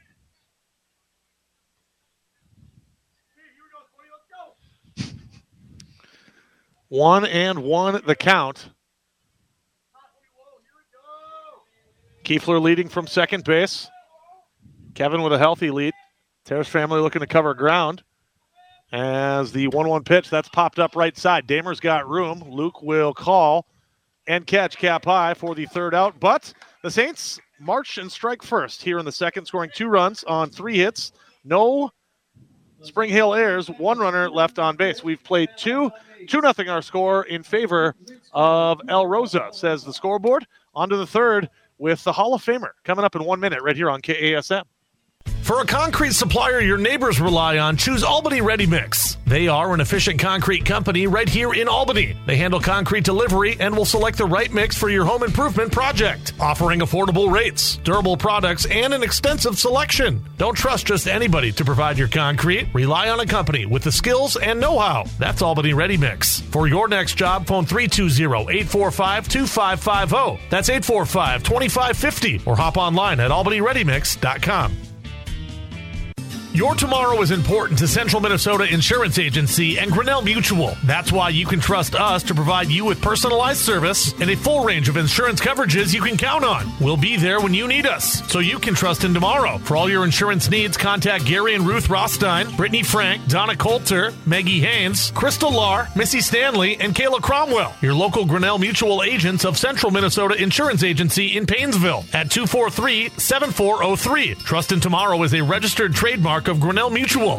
One and one the count. Kiefler leading from second base. Kevin with a healthy lead. Terrace family looking to cover ground. As the one one pitch, that's popped up right side. Damer's got room. Luke will call and catch cap high for the third out. But the Saints march and strike first here in the second, scoring two runs on three hits. No Spring Hill Airs, one runner left on base. We've played two, two nothing our score in favor of El Rosa, says the scoreboard. On to the third with the Hall of Famer coming up in one minute right here on K A S M. For a concrete supplier your neighbors rely on, choose Albany Ready Mix. They are an efficient concrete company right here in Albany. They handle concrete delivery and will select the right mix for your home improvement project, offering affordable rates, durable products, and an extensive selection. Don't trust just anybody to provide your concrete. Rely on a company with the skills and know-how. That's Albany Ready Mix. For your next job, phone three two zero, eight four five, two five five zero. That's eight four five, two five five zero. Or hop online at albany ready mix dot com. Your tomorrow is important to Central Minnesota Insurance Agency and Grinnell Mutual. That's why you can trust us to provide you with personalized service and a full range of insurance coverages you can count on. We'll be there when you need us, so you can trust in tomorrow. For all your insurance needs, contact Gary and Ruth Rostein, Brittany Frank, Donna Coulter, Maggie Haynes, Crystal Lahr, Missy Stanley, and Kayla Cromwell. Your local Grinnell Mutual agents of Central Minnesota Insurance Agency in Paynesville at two four three, seven four zero three. Trust in Tomorrow is a registered trademark of Grinnell Mutual.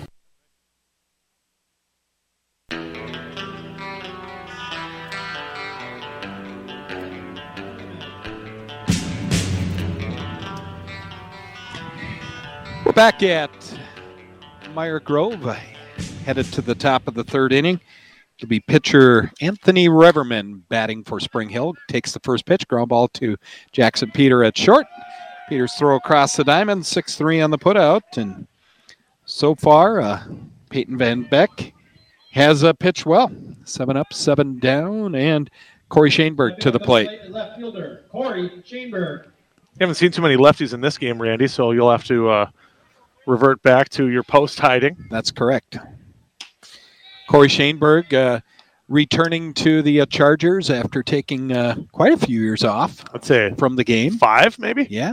We're back at Meyer Grove, headed to the top of the third inning. It'll be pitcher Anthony Reverman batting for Spring Hill. Takes the first pitch, ground ball to Jackson Peter at short. Peter's throw across the diamond, six three on the putout, and so far, uh, Peyton Van Beck has a pitch well. Seven up, seven down, and Corey Schoenberg to the plate. Left fielder, Corey Schoenberg. You haven't seen too many lefties in this game, Randy, so you'll have to uh, revert back to your post hiding. That's correct. Corey Schoenberg uh, returning to the uh, Chargers after taking uh, quite a few years off. Let's say from the game. Five, maybe? Yeah.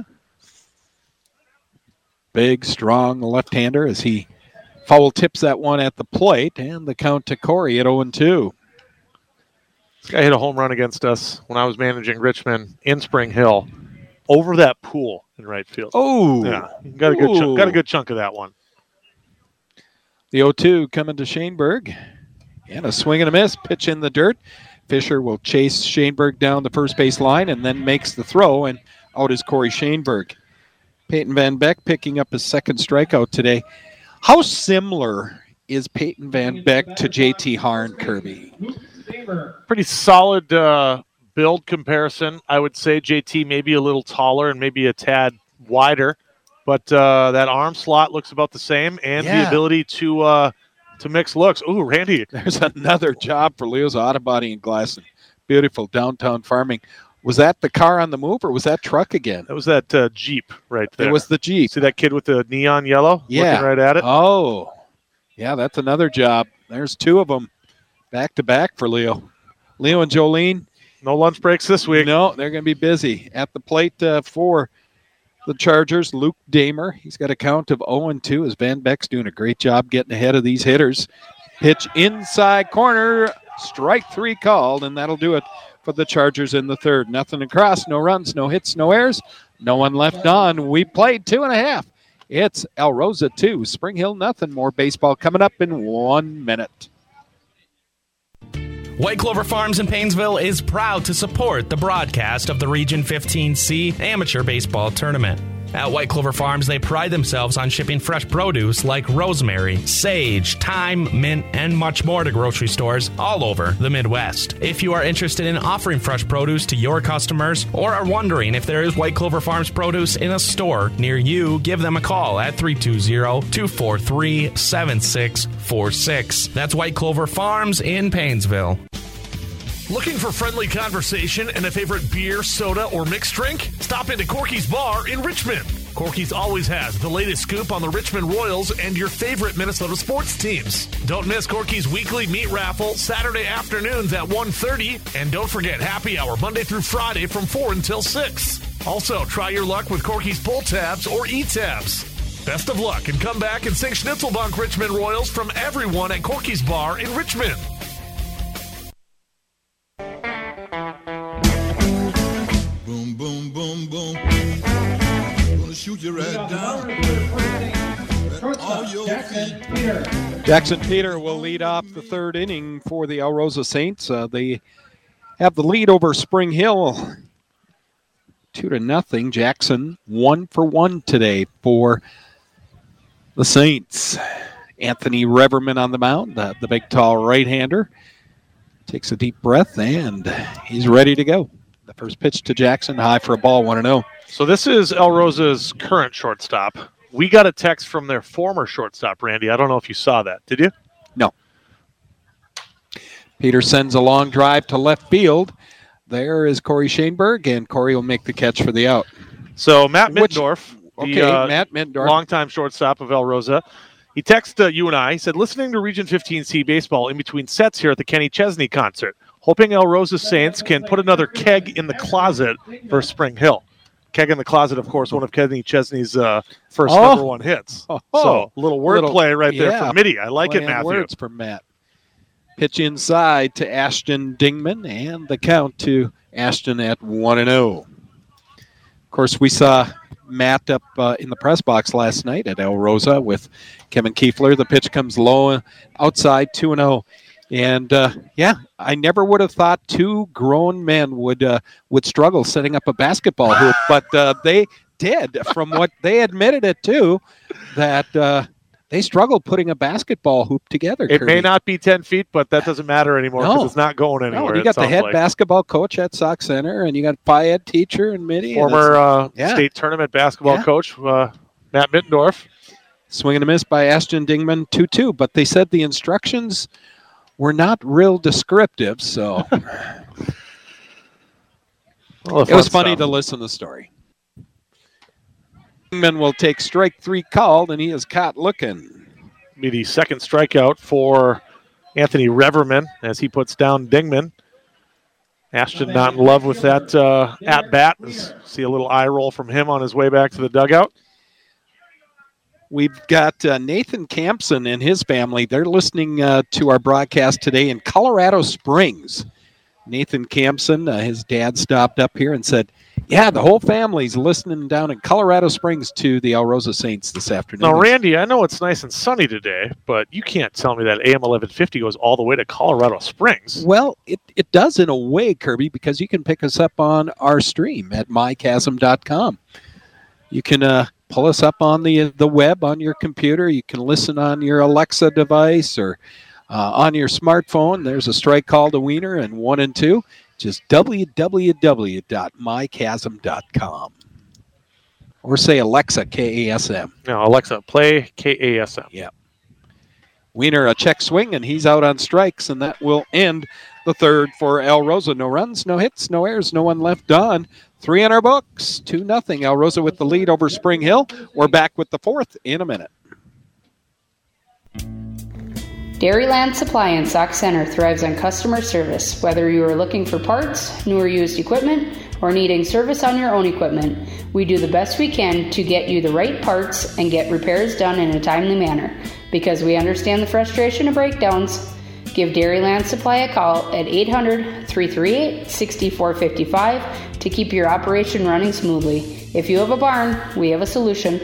Big, strong left-hander as he foul tips that one at the plate, and the count to Corey at oh and two. This guy hit a home run against us when I was managing Richmond in Spring Hill over that pool in right field. Oh, yeah, got a good chunk, got a good chunk of that one. The oh two coming to Schoenberg, and a swing and a miss. Pitch in the dirt. Fisher will chase Schoenberg down the first base line and then makes the throw, and out is Corey Schoenberg. Peyton Van Beck picking up his second strikeout today. How similar is Peyton Van Beck to J T Harn, Kirby? Pretty solid uh, build comparison, I would say J T maybe a little taller and maybe a tad wider, but uh, that arm slot looks about the same, and Yeah. the ability to uh, to mix looks. Ooh, Randy. There's another job for Leo's Auto Body in Glasson. Beautiful downtown farming. Was that the car on the move, or was that truck again? That was that uh, Jeep right there. It was the Jeep. See that kid with the neon yellow Yeah. looking right at it? Oh, yeah, that's another job. There's two of them back to back for Leo. Leo and Jolene. No lunch breaks this week. No, they're going to be busy. At the plate uh, for the Chargers, Luke Damer. He's got a count of oh and two as Van Beck's doing a great job getting ahead of these hitters. Pitch inside corner, strike three called, and that'll do it for the Chargers in the third. Nothing across, no runs, no hits, no errors, no one left on. We played two and a half. It's El Rosa two, Spring Hill nothing. More baseball coming up in one minute. White Clover Farms in Painesville is proud to support the broadcast of the Region fifteen C Amateur Baseball Tournament. At White Clover Farms, they pride themselves on shipping fresh produce like rosemary, sage, thyme, mint, and much more to grocery stores all over the Midwest. If you are interested in offering fresh produce to your customers or are wondering if there is White Clover Farms produce in a store near you, give them a call at three two zero, two four three, seven six four six. That's White Clover Farms in Painesville. Looking for friendly conversation and a favorite beer, soda, or mixed drink? Stop into Corky's Bar in Richmond. Corky's always has the latest scoop on the Richmond Royals and your favorite Minnesota sports teams. Don't miss Corky's weekly meat raffle Saturday afternoons at one thirty. And don't forget happy hour Monday through Friday from four until six. Also, try your luck with Corky's pull tabs or e-tabs. Best of luck and come back and sing Schnitzelbank Richmond Royals from everyone at Corky's Bar in Richmond. Boom, boom, boom, boom. Gonna shoot you right down. At all your feet. Jackson Peter will lead off the third inning for the El Rosa Saints. Uh, they have the lead over Spring Hill, two to nothing. Jackson one for one today for the Saints. Anthony Reverman on the mound, the, the big tall right-hander, takes a deep breath and he's ready to go. The first pitch to Jackson, high for a ball, one and oh. So this is El Rosa's current shortstop. We got a text from their former shortstop, Randy. I don't know if you saw that. Did you? No. Peter sends a long drive to left field. There is Corey Schoenberg, and Corey will make the catch for the out. So Matt Which- Mittendorf, okay, the uh, Matt Mittendorf. longtime shortstop of El Rosa, he texted uh, you and I. He said, listening to Region fifteen C baseball in between sets here at the Kenny Chesney concert. Hoping El Rosa Saints can put another keg in the closet for Spring Hill. Keg in the closet, of course, one of Kenny Chesney's uh, first Oh. number one hits. Oh. So a little wordplay right there yeah, from Mitty. I like it, play on Matthew. Words from Matt. Pitch inside to Ashton Dingman, and the count to Ashton at one and oh. Of course, we saw Matt up uh, in the press box last night at El Rosa with Kevin Kiefler. The pitch comes low outside, two and oh. And, uh, yeah, I never would have thought two grown men would uh, would struggle setting up a basketball hoop, but uh, they did, from what they admitted it too, that uh, they struggled putting a basketball hoop together. It Kirby. may not be ten feet, but that doesn't matter anymore because No. it's not going anywhere. No, you it got the sounds head like. basketball coach at Sock Center, and you got Phi Ed teacher and Mitty. and Former it's- uh, yeah. state tournament basketball Yeah. coach, uh, Matt Mittendorf. Swing and a miss by Ashton Dingman, two two, but they said the instructions were not real descriptive, so Well, it was fun funny stuff. to listen to the story. Dingman will take strike three called, and he is caught looking. Be the second strikeout for Anthony Reverman as he puts down Dingman. Ashton not in love with that uh, at bat. See a little eye roll from him on his way back to the dugout. We've got uh, Nathan Campson and his family. They're listening uh, to our broadcast today in Colorado Springs. Nathan Campson, uh, his dad stopped up here and said, yeah, the whole family's listening down in Colorado Springs to the El Rosa Saints this afternoon. Now, Randy, I know it's nice and sunny today, but you can't tell me that A M eleven fifty goes all the way to Colorado Springs. Well, it, it does in a way, Kirby, because you can pick us up on our stream at my chasm dot com. You can uh, pull us up on the the web on your computer. You can listen on your Alexa device or uh, on your smartphone. There's a strike call to Wiener and one and two. Just w w w dot my chasm dot com. Or say Alexa, K A S M. No, Alexa, play K A S M. Yeah. Wiener, a check swing, and he's out on strikes, and that will end the third for El Rosa. No runs, no hits, no errors, no one left on. Three in our books, two nothing. El Rosa with the lead over Spring Hill. We're back with the fourth in a minute. Dairyland Supply in Sauk Centre thrives on customer service. Whether you are looking for parts, new or used equipment, or needing service on your own equipment, we do the best we can to get you the right parts and get repairs done in a timely manner. Because we understand the frustration of breakdowns, give Dairyland Supply a call at eight hundred, three three eight, six four five five to keep your operation running smoothly. If you have a barn, we have a solution.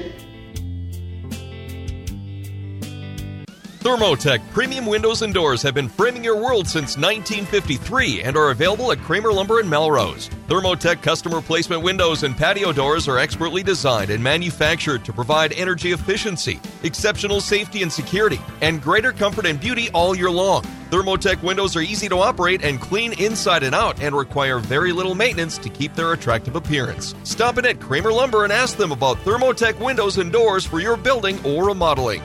Thermotech premium windows and doors have been framing your world since nineteen fifty-three and are available at Kramer Lumber in Melrose. Thermotech customer placement windows and patio doors are expertly designed and manufactured to provide energy efficiency, exceptional safety and security, and greater comfort and beauty all year long. Thermotech windows are easy to operate and clean inside and out and require very little maintenance to keep their attractive appearance. Stop in at Kramer Lumber and ask them about Thermotech windows and doors for your building or remodeling.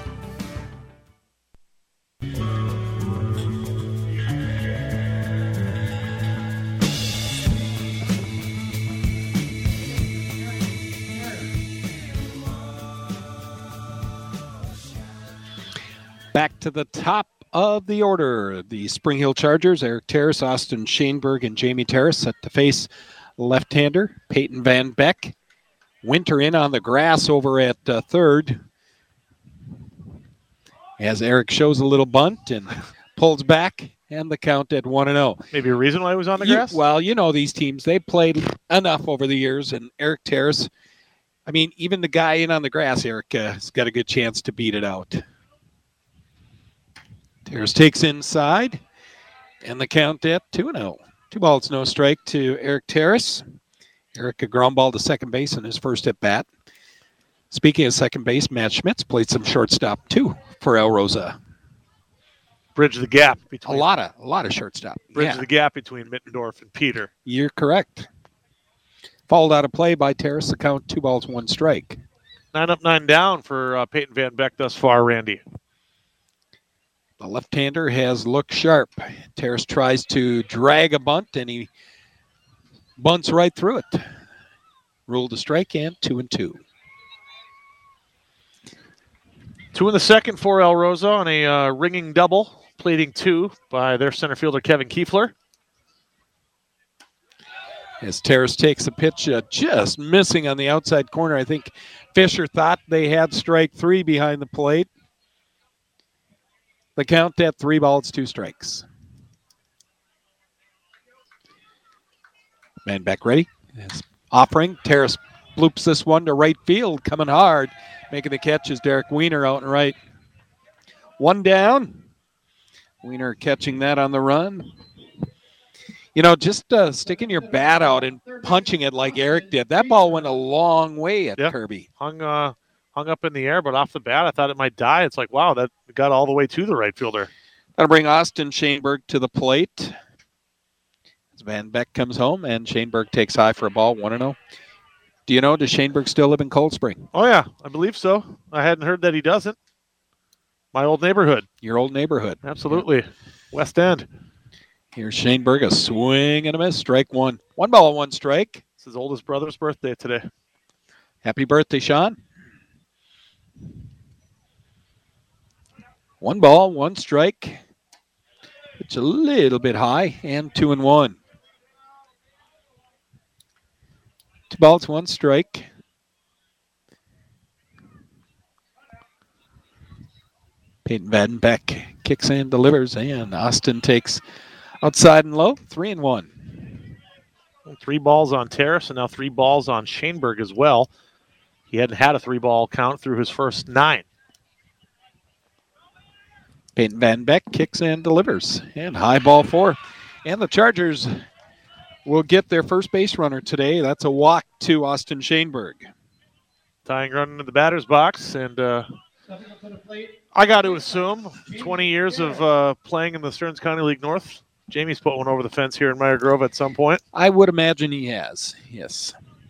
Back to the top of the order. The Spring Hill Chargers, Eric Terrace, Austin Shaneberg, and Jamie Terrace set to face left-hander Peyton Van Beck. Winter in on the grass over at uh, third. As Eric shows a little bunt and pulls back, and the count at one and oh. Maybe a reason why he was on the You- grass? well, you know these teams. They played enough over the years, and Eric Terrace, I mean, even the guy in on the grass, Eric, uh, has got a good chance to beat it out. Terrace takes inside, and the count at two and oh. Two balls, no strike to Eric Terrace. Eric, a ground ball to second base in his first at bat. Speaking of second base, Matt Schmitz played some shortstop too for El Rosa. Bridge the gap A between lot of a lot of shortstop. bridge Yeah, the gap between Mittendorf and Peter. you're correct. Fouled out of play by Terrace. The count two balls, one strike. Nine up, nine down for uh, Peyton Van Beck thus far, Randy. The left-hander has looked sharp. Terrace tries to drag a bunt, and he bunts right through it. Ruled a strike, and two and two. Two in the second for El Rosa on a uh, ringing double, plating two by their center fielder Kevin Kiefler. As Terrace takes a pitch, uh, just missing on the outside corner. I think Fisher thought they had strike three behind the plate. The count at three balls, two strikes. Man back ready. Is offering. Terrace bloops this one to right field. Coming hard. Making the catch is Derek Wiener out and right. One down. Wiener catching that on the run. You know, just uh, sticking your bat out and punching it like Eric did. That ball went a long way at Yeah. Kirby. Hung uh, hung up in the air, but off the bat, I thought it might die. It's like, wow, that got all the way to the right fielder. That'll bring Austin Shaneberg to the plate. As Van Beck comes home, and Shaneberg takes high for a ball, one and oh. Do you know, does Shaneberg still live in Cold Spring? Oh, yeah, I believe so. I hadn't heard that he doesn't. My old neighborhood. Your old neighborhood. Absolutely. West End. Here's Shaneberg, a swing and a miss. Strike one. One ball, one strike. It's his oldest brother's birthday today. Happy birthday, Sean. One ball, one strike. It's a little bit high, and two and one. Two balls, one strike. Peyton Van Beck kicks in, delivers, and Austin takes outside and low, three and one. Three balls on Terrace, and now three balls on Shaneberg as well. He hadn't had a three-ball count through his first nine. Peyton Van Beck kicks and delivers, and high ball four. And the Chargers will get their first base runner today. That's a walk to Austin Shaneberg. Tying run into the batter's box, and uh, I got to assume twenty years of uh, playing in the Stearns County League North Jamie's put one over the fence here in Meyer Grove at some point. I would imagine he has, yes.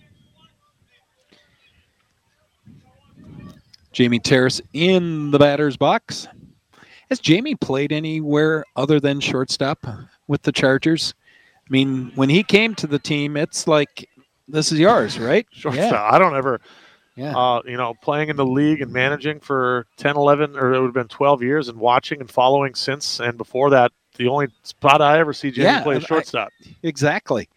Jamie Terrace in the batter's box. Has Jamie played anywhere other than shortstop with the Chargers? I mean, when he came to the team, it's like, this is yours, right? Shortstop. Yeah. I don't ever, yeah. uh, you know, playing in the league and managing for ten, eleven, or it would have been twelve years and watching and following since. And before that, the only spot I ever see Jamie yeah, play is shortstop. I, exactly.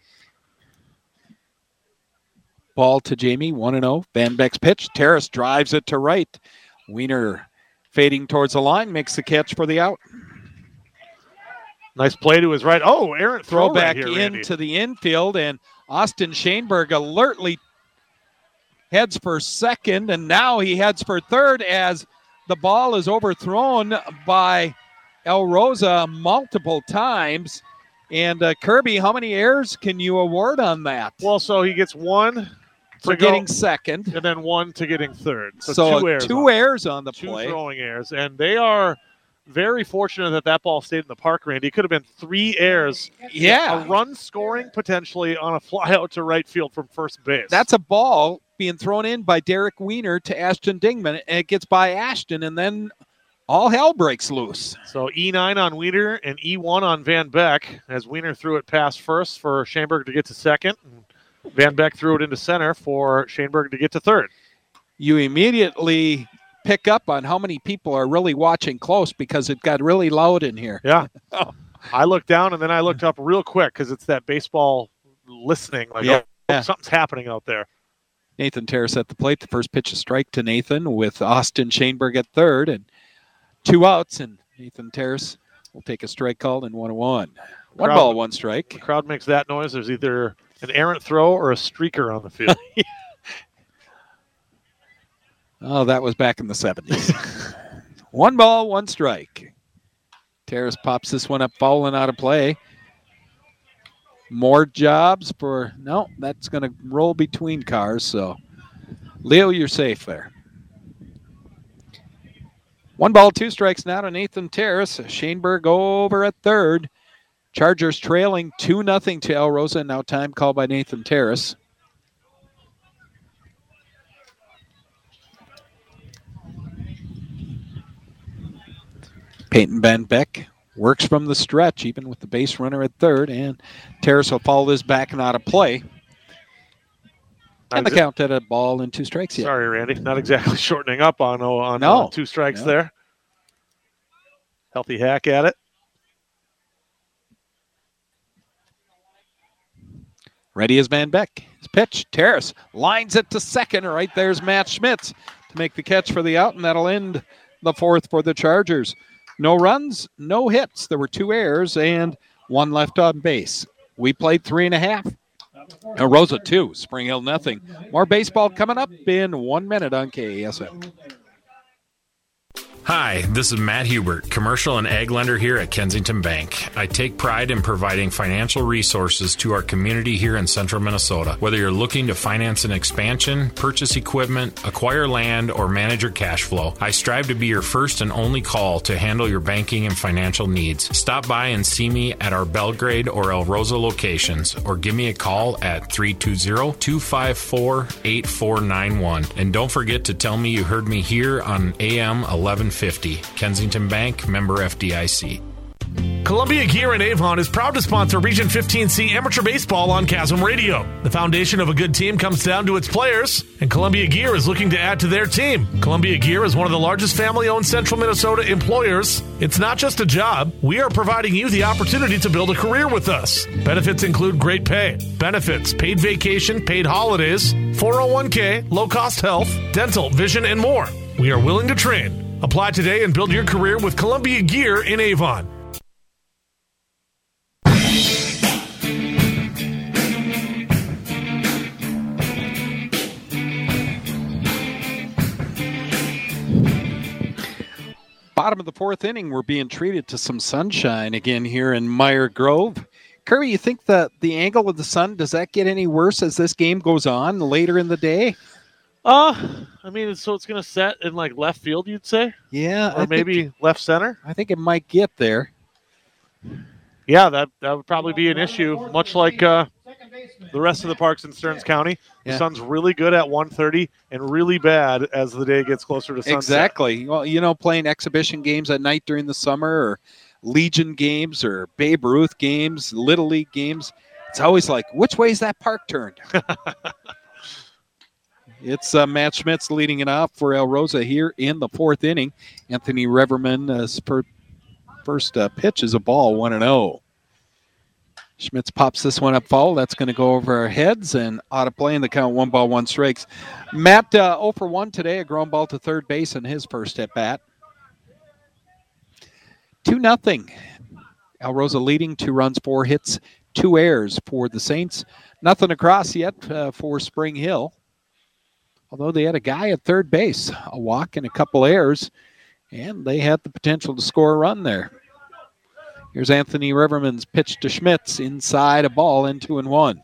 Ball to Jamie, one and oh. Van Beck's pitch. Terrace drives it to right. Wiener fading towards the line, makes the catch for the out. Nice play to his right. Oh, errant throw, throw back right here, into the infield, and Austin Schoenberg alertly heads for second, and now he heads for third as the ball is overthrown by El Rosa multiple times. And uh, Kirby, how many errors can you award on that? Well, so he gets one for getting second, and then one to getting third. So, so two errors, two on, errors on the two play. Two throwing errors, and they are very fortunate that that ball stayed in the park, Randy. It could have been three errors. Yeah. A run scoring potentially on a fly out to right field from first base. That's a ball being thrown in by Derek Wiener to Ashton Dingman, and it gets by Ashton, and then all hell breaks loose. So E nine on Wiener and E one on Van Beck as Wiener threw it past first for Schoenberg to get to second. And Van Beck threw it into center for Schoenberg to get to third. You immediately pick up on how many people are really watching close because it got really loud in here. Yeah. oh. I looked down and then I looked up real quick because it's that baseball listening. Like, yeah. oh, yeah. something's happening out there. Nathan Terrace at the plate. The first pitch is strike to Nathan with Austin Schoenberg at third and two outs, and Nathan Terrace will take a strike call and one one. One crowd, ball, one strike. The crowd makes that noise. There's either an errant throw or a streaker on the field. yeah. Oh, that was back in the seventies. One ball, one strike. Terrace pops this one up, fouling out of play. More jobs for, no, that's going to roll between cars. So, Leo, you're safe there. One ball, two strikes now to Nathan Terrace. Schoenberg over at third. Chargers trailing two nothing to El Rosa. Now time called by Nathan Terrace. Peyton Van Beck works from the stretch, even with the base runner at third, and Terrace will follow this back and out of play. And the count at a ball and two strikes yet. Sorry, Randy. Not exactly shortening up on, on no. uh, two strikes no. there. Healthy hack at it. Ready is Van Beck. His pitch. Terrace lines it to second. Right there's Matt Schmitz to make the catch for the out, and that'll end the fourth for the Chargers. No runs, no hits. There were two errors and one left on base. We played three and a half. El Rosa two, Spring Hill nothing. More baseball coming up in one minute on K A S M. Hi, this is Matt Hubert, commercial and ag lender here at Kensington Bank. I take pride in providing financial resources to our community here in central Minnesota. Whether you're looking to finance an expansion, purchase equipment, acquire land, or manage your cash flow, I strive to be your first and only call to handle your banking and financial needs. Stop by and see me at our Belgrade or El Rosa locations, or give me a call at three two zero, two five four, eight four nine one. And don't forget to tell me you heard me here on A M eleven fifty. Kensington Bank, member F D I C. Columbia Gear in Avon is proud to sponsor Region fifteen C Amateur Baseball on Chasm Radio. The foundation of a good team comes down to its players, and Columbia Gear is looking to add to their team. Columbia Gear is one of the largest family-owned central Minnesota employers. It's not just a job. We are providing you the opportunity to build a career with us. Benefits include great pay, benefits, paid vacation, paid holidays, four oh one k, low-cost health, dental, vision, and more. We are willing to train. Apply today and build your career with Columbia Gear in Avon. Bottom of the fourth inning, we're being treated to some sunshine again here in Meyer Grove. Kirby, you think that the angle of the sun, does that get any worse as this game goes on later in the day? Uh, I mean, so it's going to set in like left field, you'd say? Yeah. Or I maybe think, left center? I think it might get there. Yeah, that, that would probably be an issue, much like uh, the rest of the parks in Stearns County. The Yeah. sun's really good at one thirty and really bad as the day gets closer to sunset. Exactly. Well, you know, playing exhibition games at night during the summer, or Legion games, or Babe Ruth games, Little League games, it's always like, which way is that park turned? It's uh, Matt Schmitz leading it off for El Rosa here in the fourth inning. Anthony Reverman's uh, per, first uh, pitch is a ball, one and oh. Schmitz pops this one up foul. That's going to go over our heads and out of play in the count, one ball, one strikes. Matt uh, oh for one today, a ground ball to third base in his first at bat. two nothing. El Rosa leading, two runs, four hits, two errors for the Saints. Nothing across yet uh, for Spring Hill. Although they had a guy at third base, a walk and a couple errors, and they had the potential to score a run there. Here's Anthony Riverman's pitch to Schmitz, inside a ball, in two and one.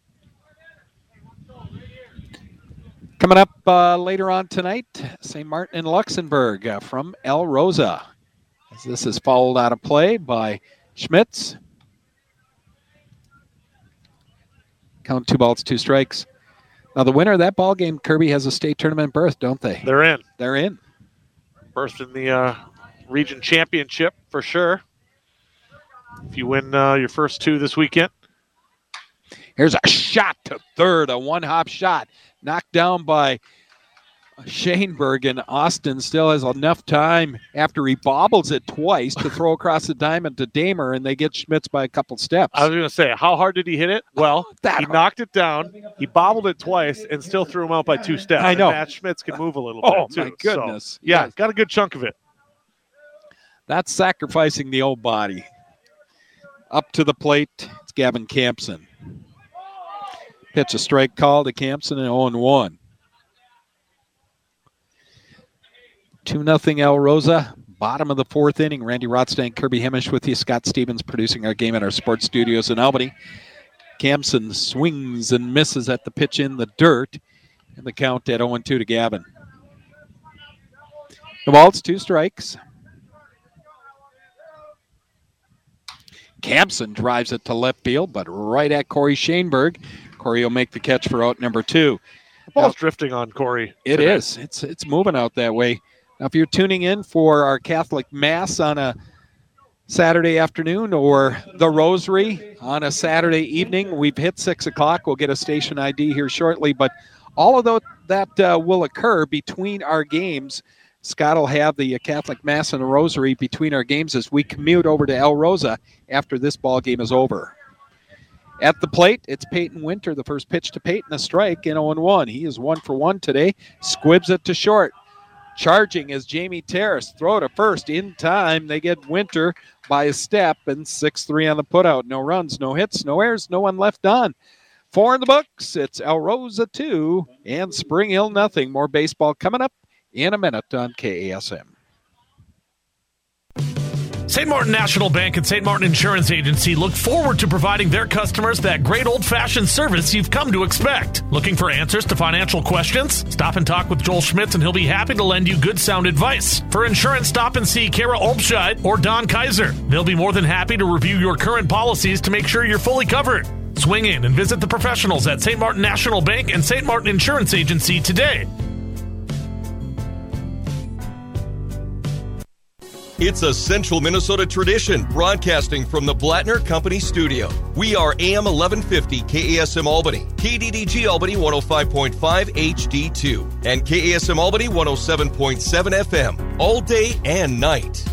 Coming up uh, later on tonight, Saint Martin and Luxembourg uh, from El Rosa. As this is fouled out of play by Schmitz. Count two balls, two strikes. Now, the winner of that ball game, Kirby, has a state tournament berth, don't they? They're in. They're in. Berth in the uh, region championship for sure. If you win uh, your first two this weekend. Here's a shot to third, a one-hop shot. Knocked down by Shaneberg, and Austin still has enough time after he bobbles it twice to throw across the diamond to Damer, and they get Schmitz by a couple steps. I was going to say, how hard did he hit it? Well, that he hard. knocked it down, he bobbled it twice, and still threw him out by two steps. I know. And Matt Schmitz can move a little Oh, bit, too. my goodness. So, yeah, Yes. got a good chunk of it. That's sacrificing the old body. Up to the plate, it's Gavin Campson. Pitch a strike call to Campson, and oh and one. two nothing El Rosa, bottom of the fourth inning. Randy Rothstein, Kirby Hemish with you. Scott Stevens producing our game at our sports studios in Albany. Campson swings and misses at the pitch in the dirt, and the count at oh and two to Gavin. The ball's two strikes. Campson drives it to left field, but right at Corey Shaneberg. Corey will make the catch for out number two. The ball's Now, drifting on Corey. It today. is. It's it's moving out that way. Now, if you're tuning in for our Catholic Mass on a Saturday afternoon or the Rosary on a Saturday evening, we've hit six o'clock. We'll get a station I D here shortly, but all of tho- that uh, will occur between our games. Scott will have the Catholic Mass and the Rosary between our games as we commute over to El Rosa after this ball game is over. At the plate, it's Peyton Winter. The first pitch to Peyton, a strike in oh and one. He is one for one today. Squibs it to short. Charging is Jamie Terrace. Throw to first in time. They get Winter by a step, and six three on the putout. No runs, no hits, no errors, no one left on. Four in the books. It's El Rosa two and Spring Hill nothing. More baseball coming up in a minute on K A S M. Saint Martin National Bank and Saint Martin Insurance Agency look forward to providing their customers that great old-fashioned service you've come to expect. Looking for answers to financial questions? Stop and talk with Joel Schmitz and he'll be happy to lend you good sound advice. For insurance, stop and see Kara Olbscheid or Don Kaiser. They'll be more than happy to review your current policies to make sure you're fully covered. Swing in and visit the professionals at Saint Martin National Bank and Saint Martin Insurance Agency today. It's a Central Minnesota tradition, broadcasting from the Blattner Company studio. We are A M eleven fifty K A S M Albany, K D D G Albany one oh five point five H D two, and K A S M Albany one oh seven point seven F M, all day and night.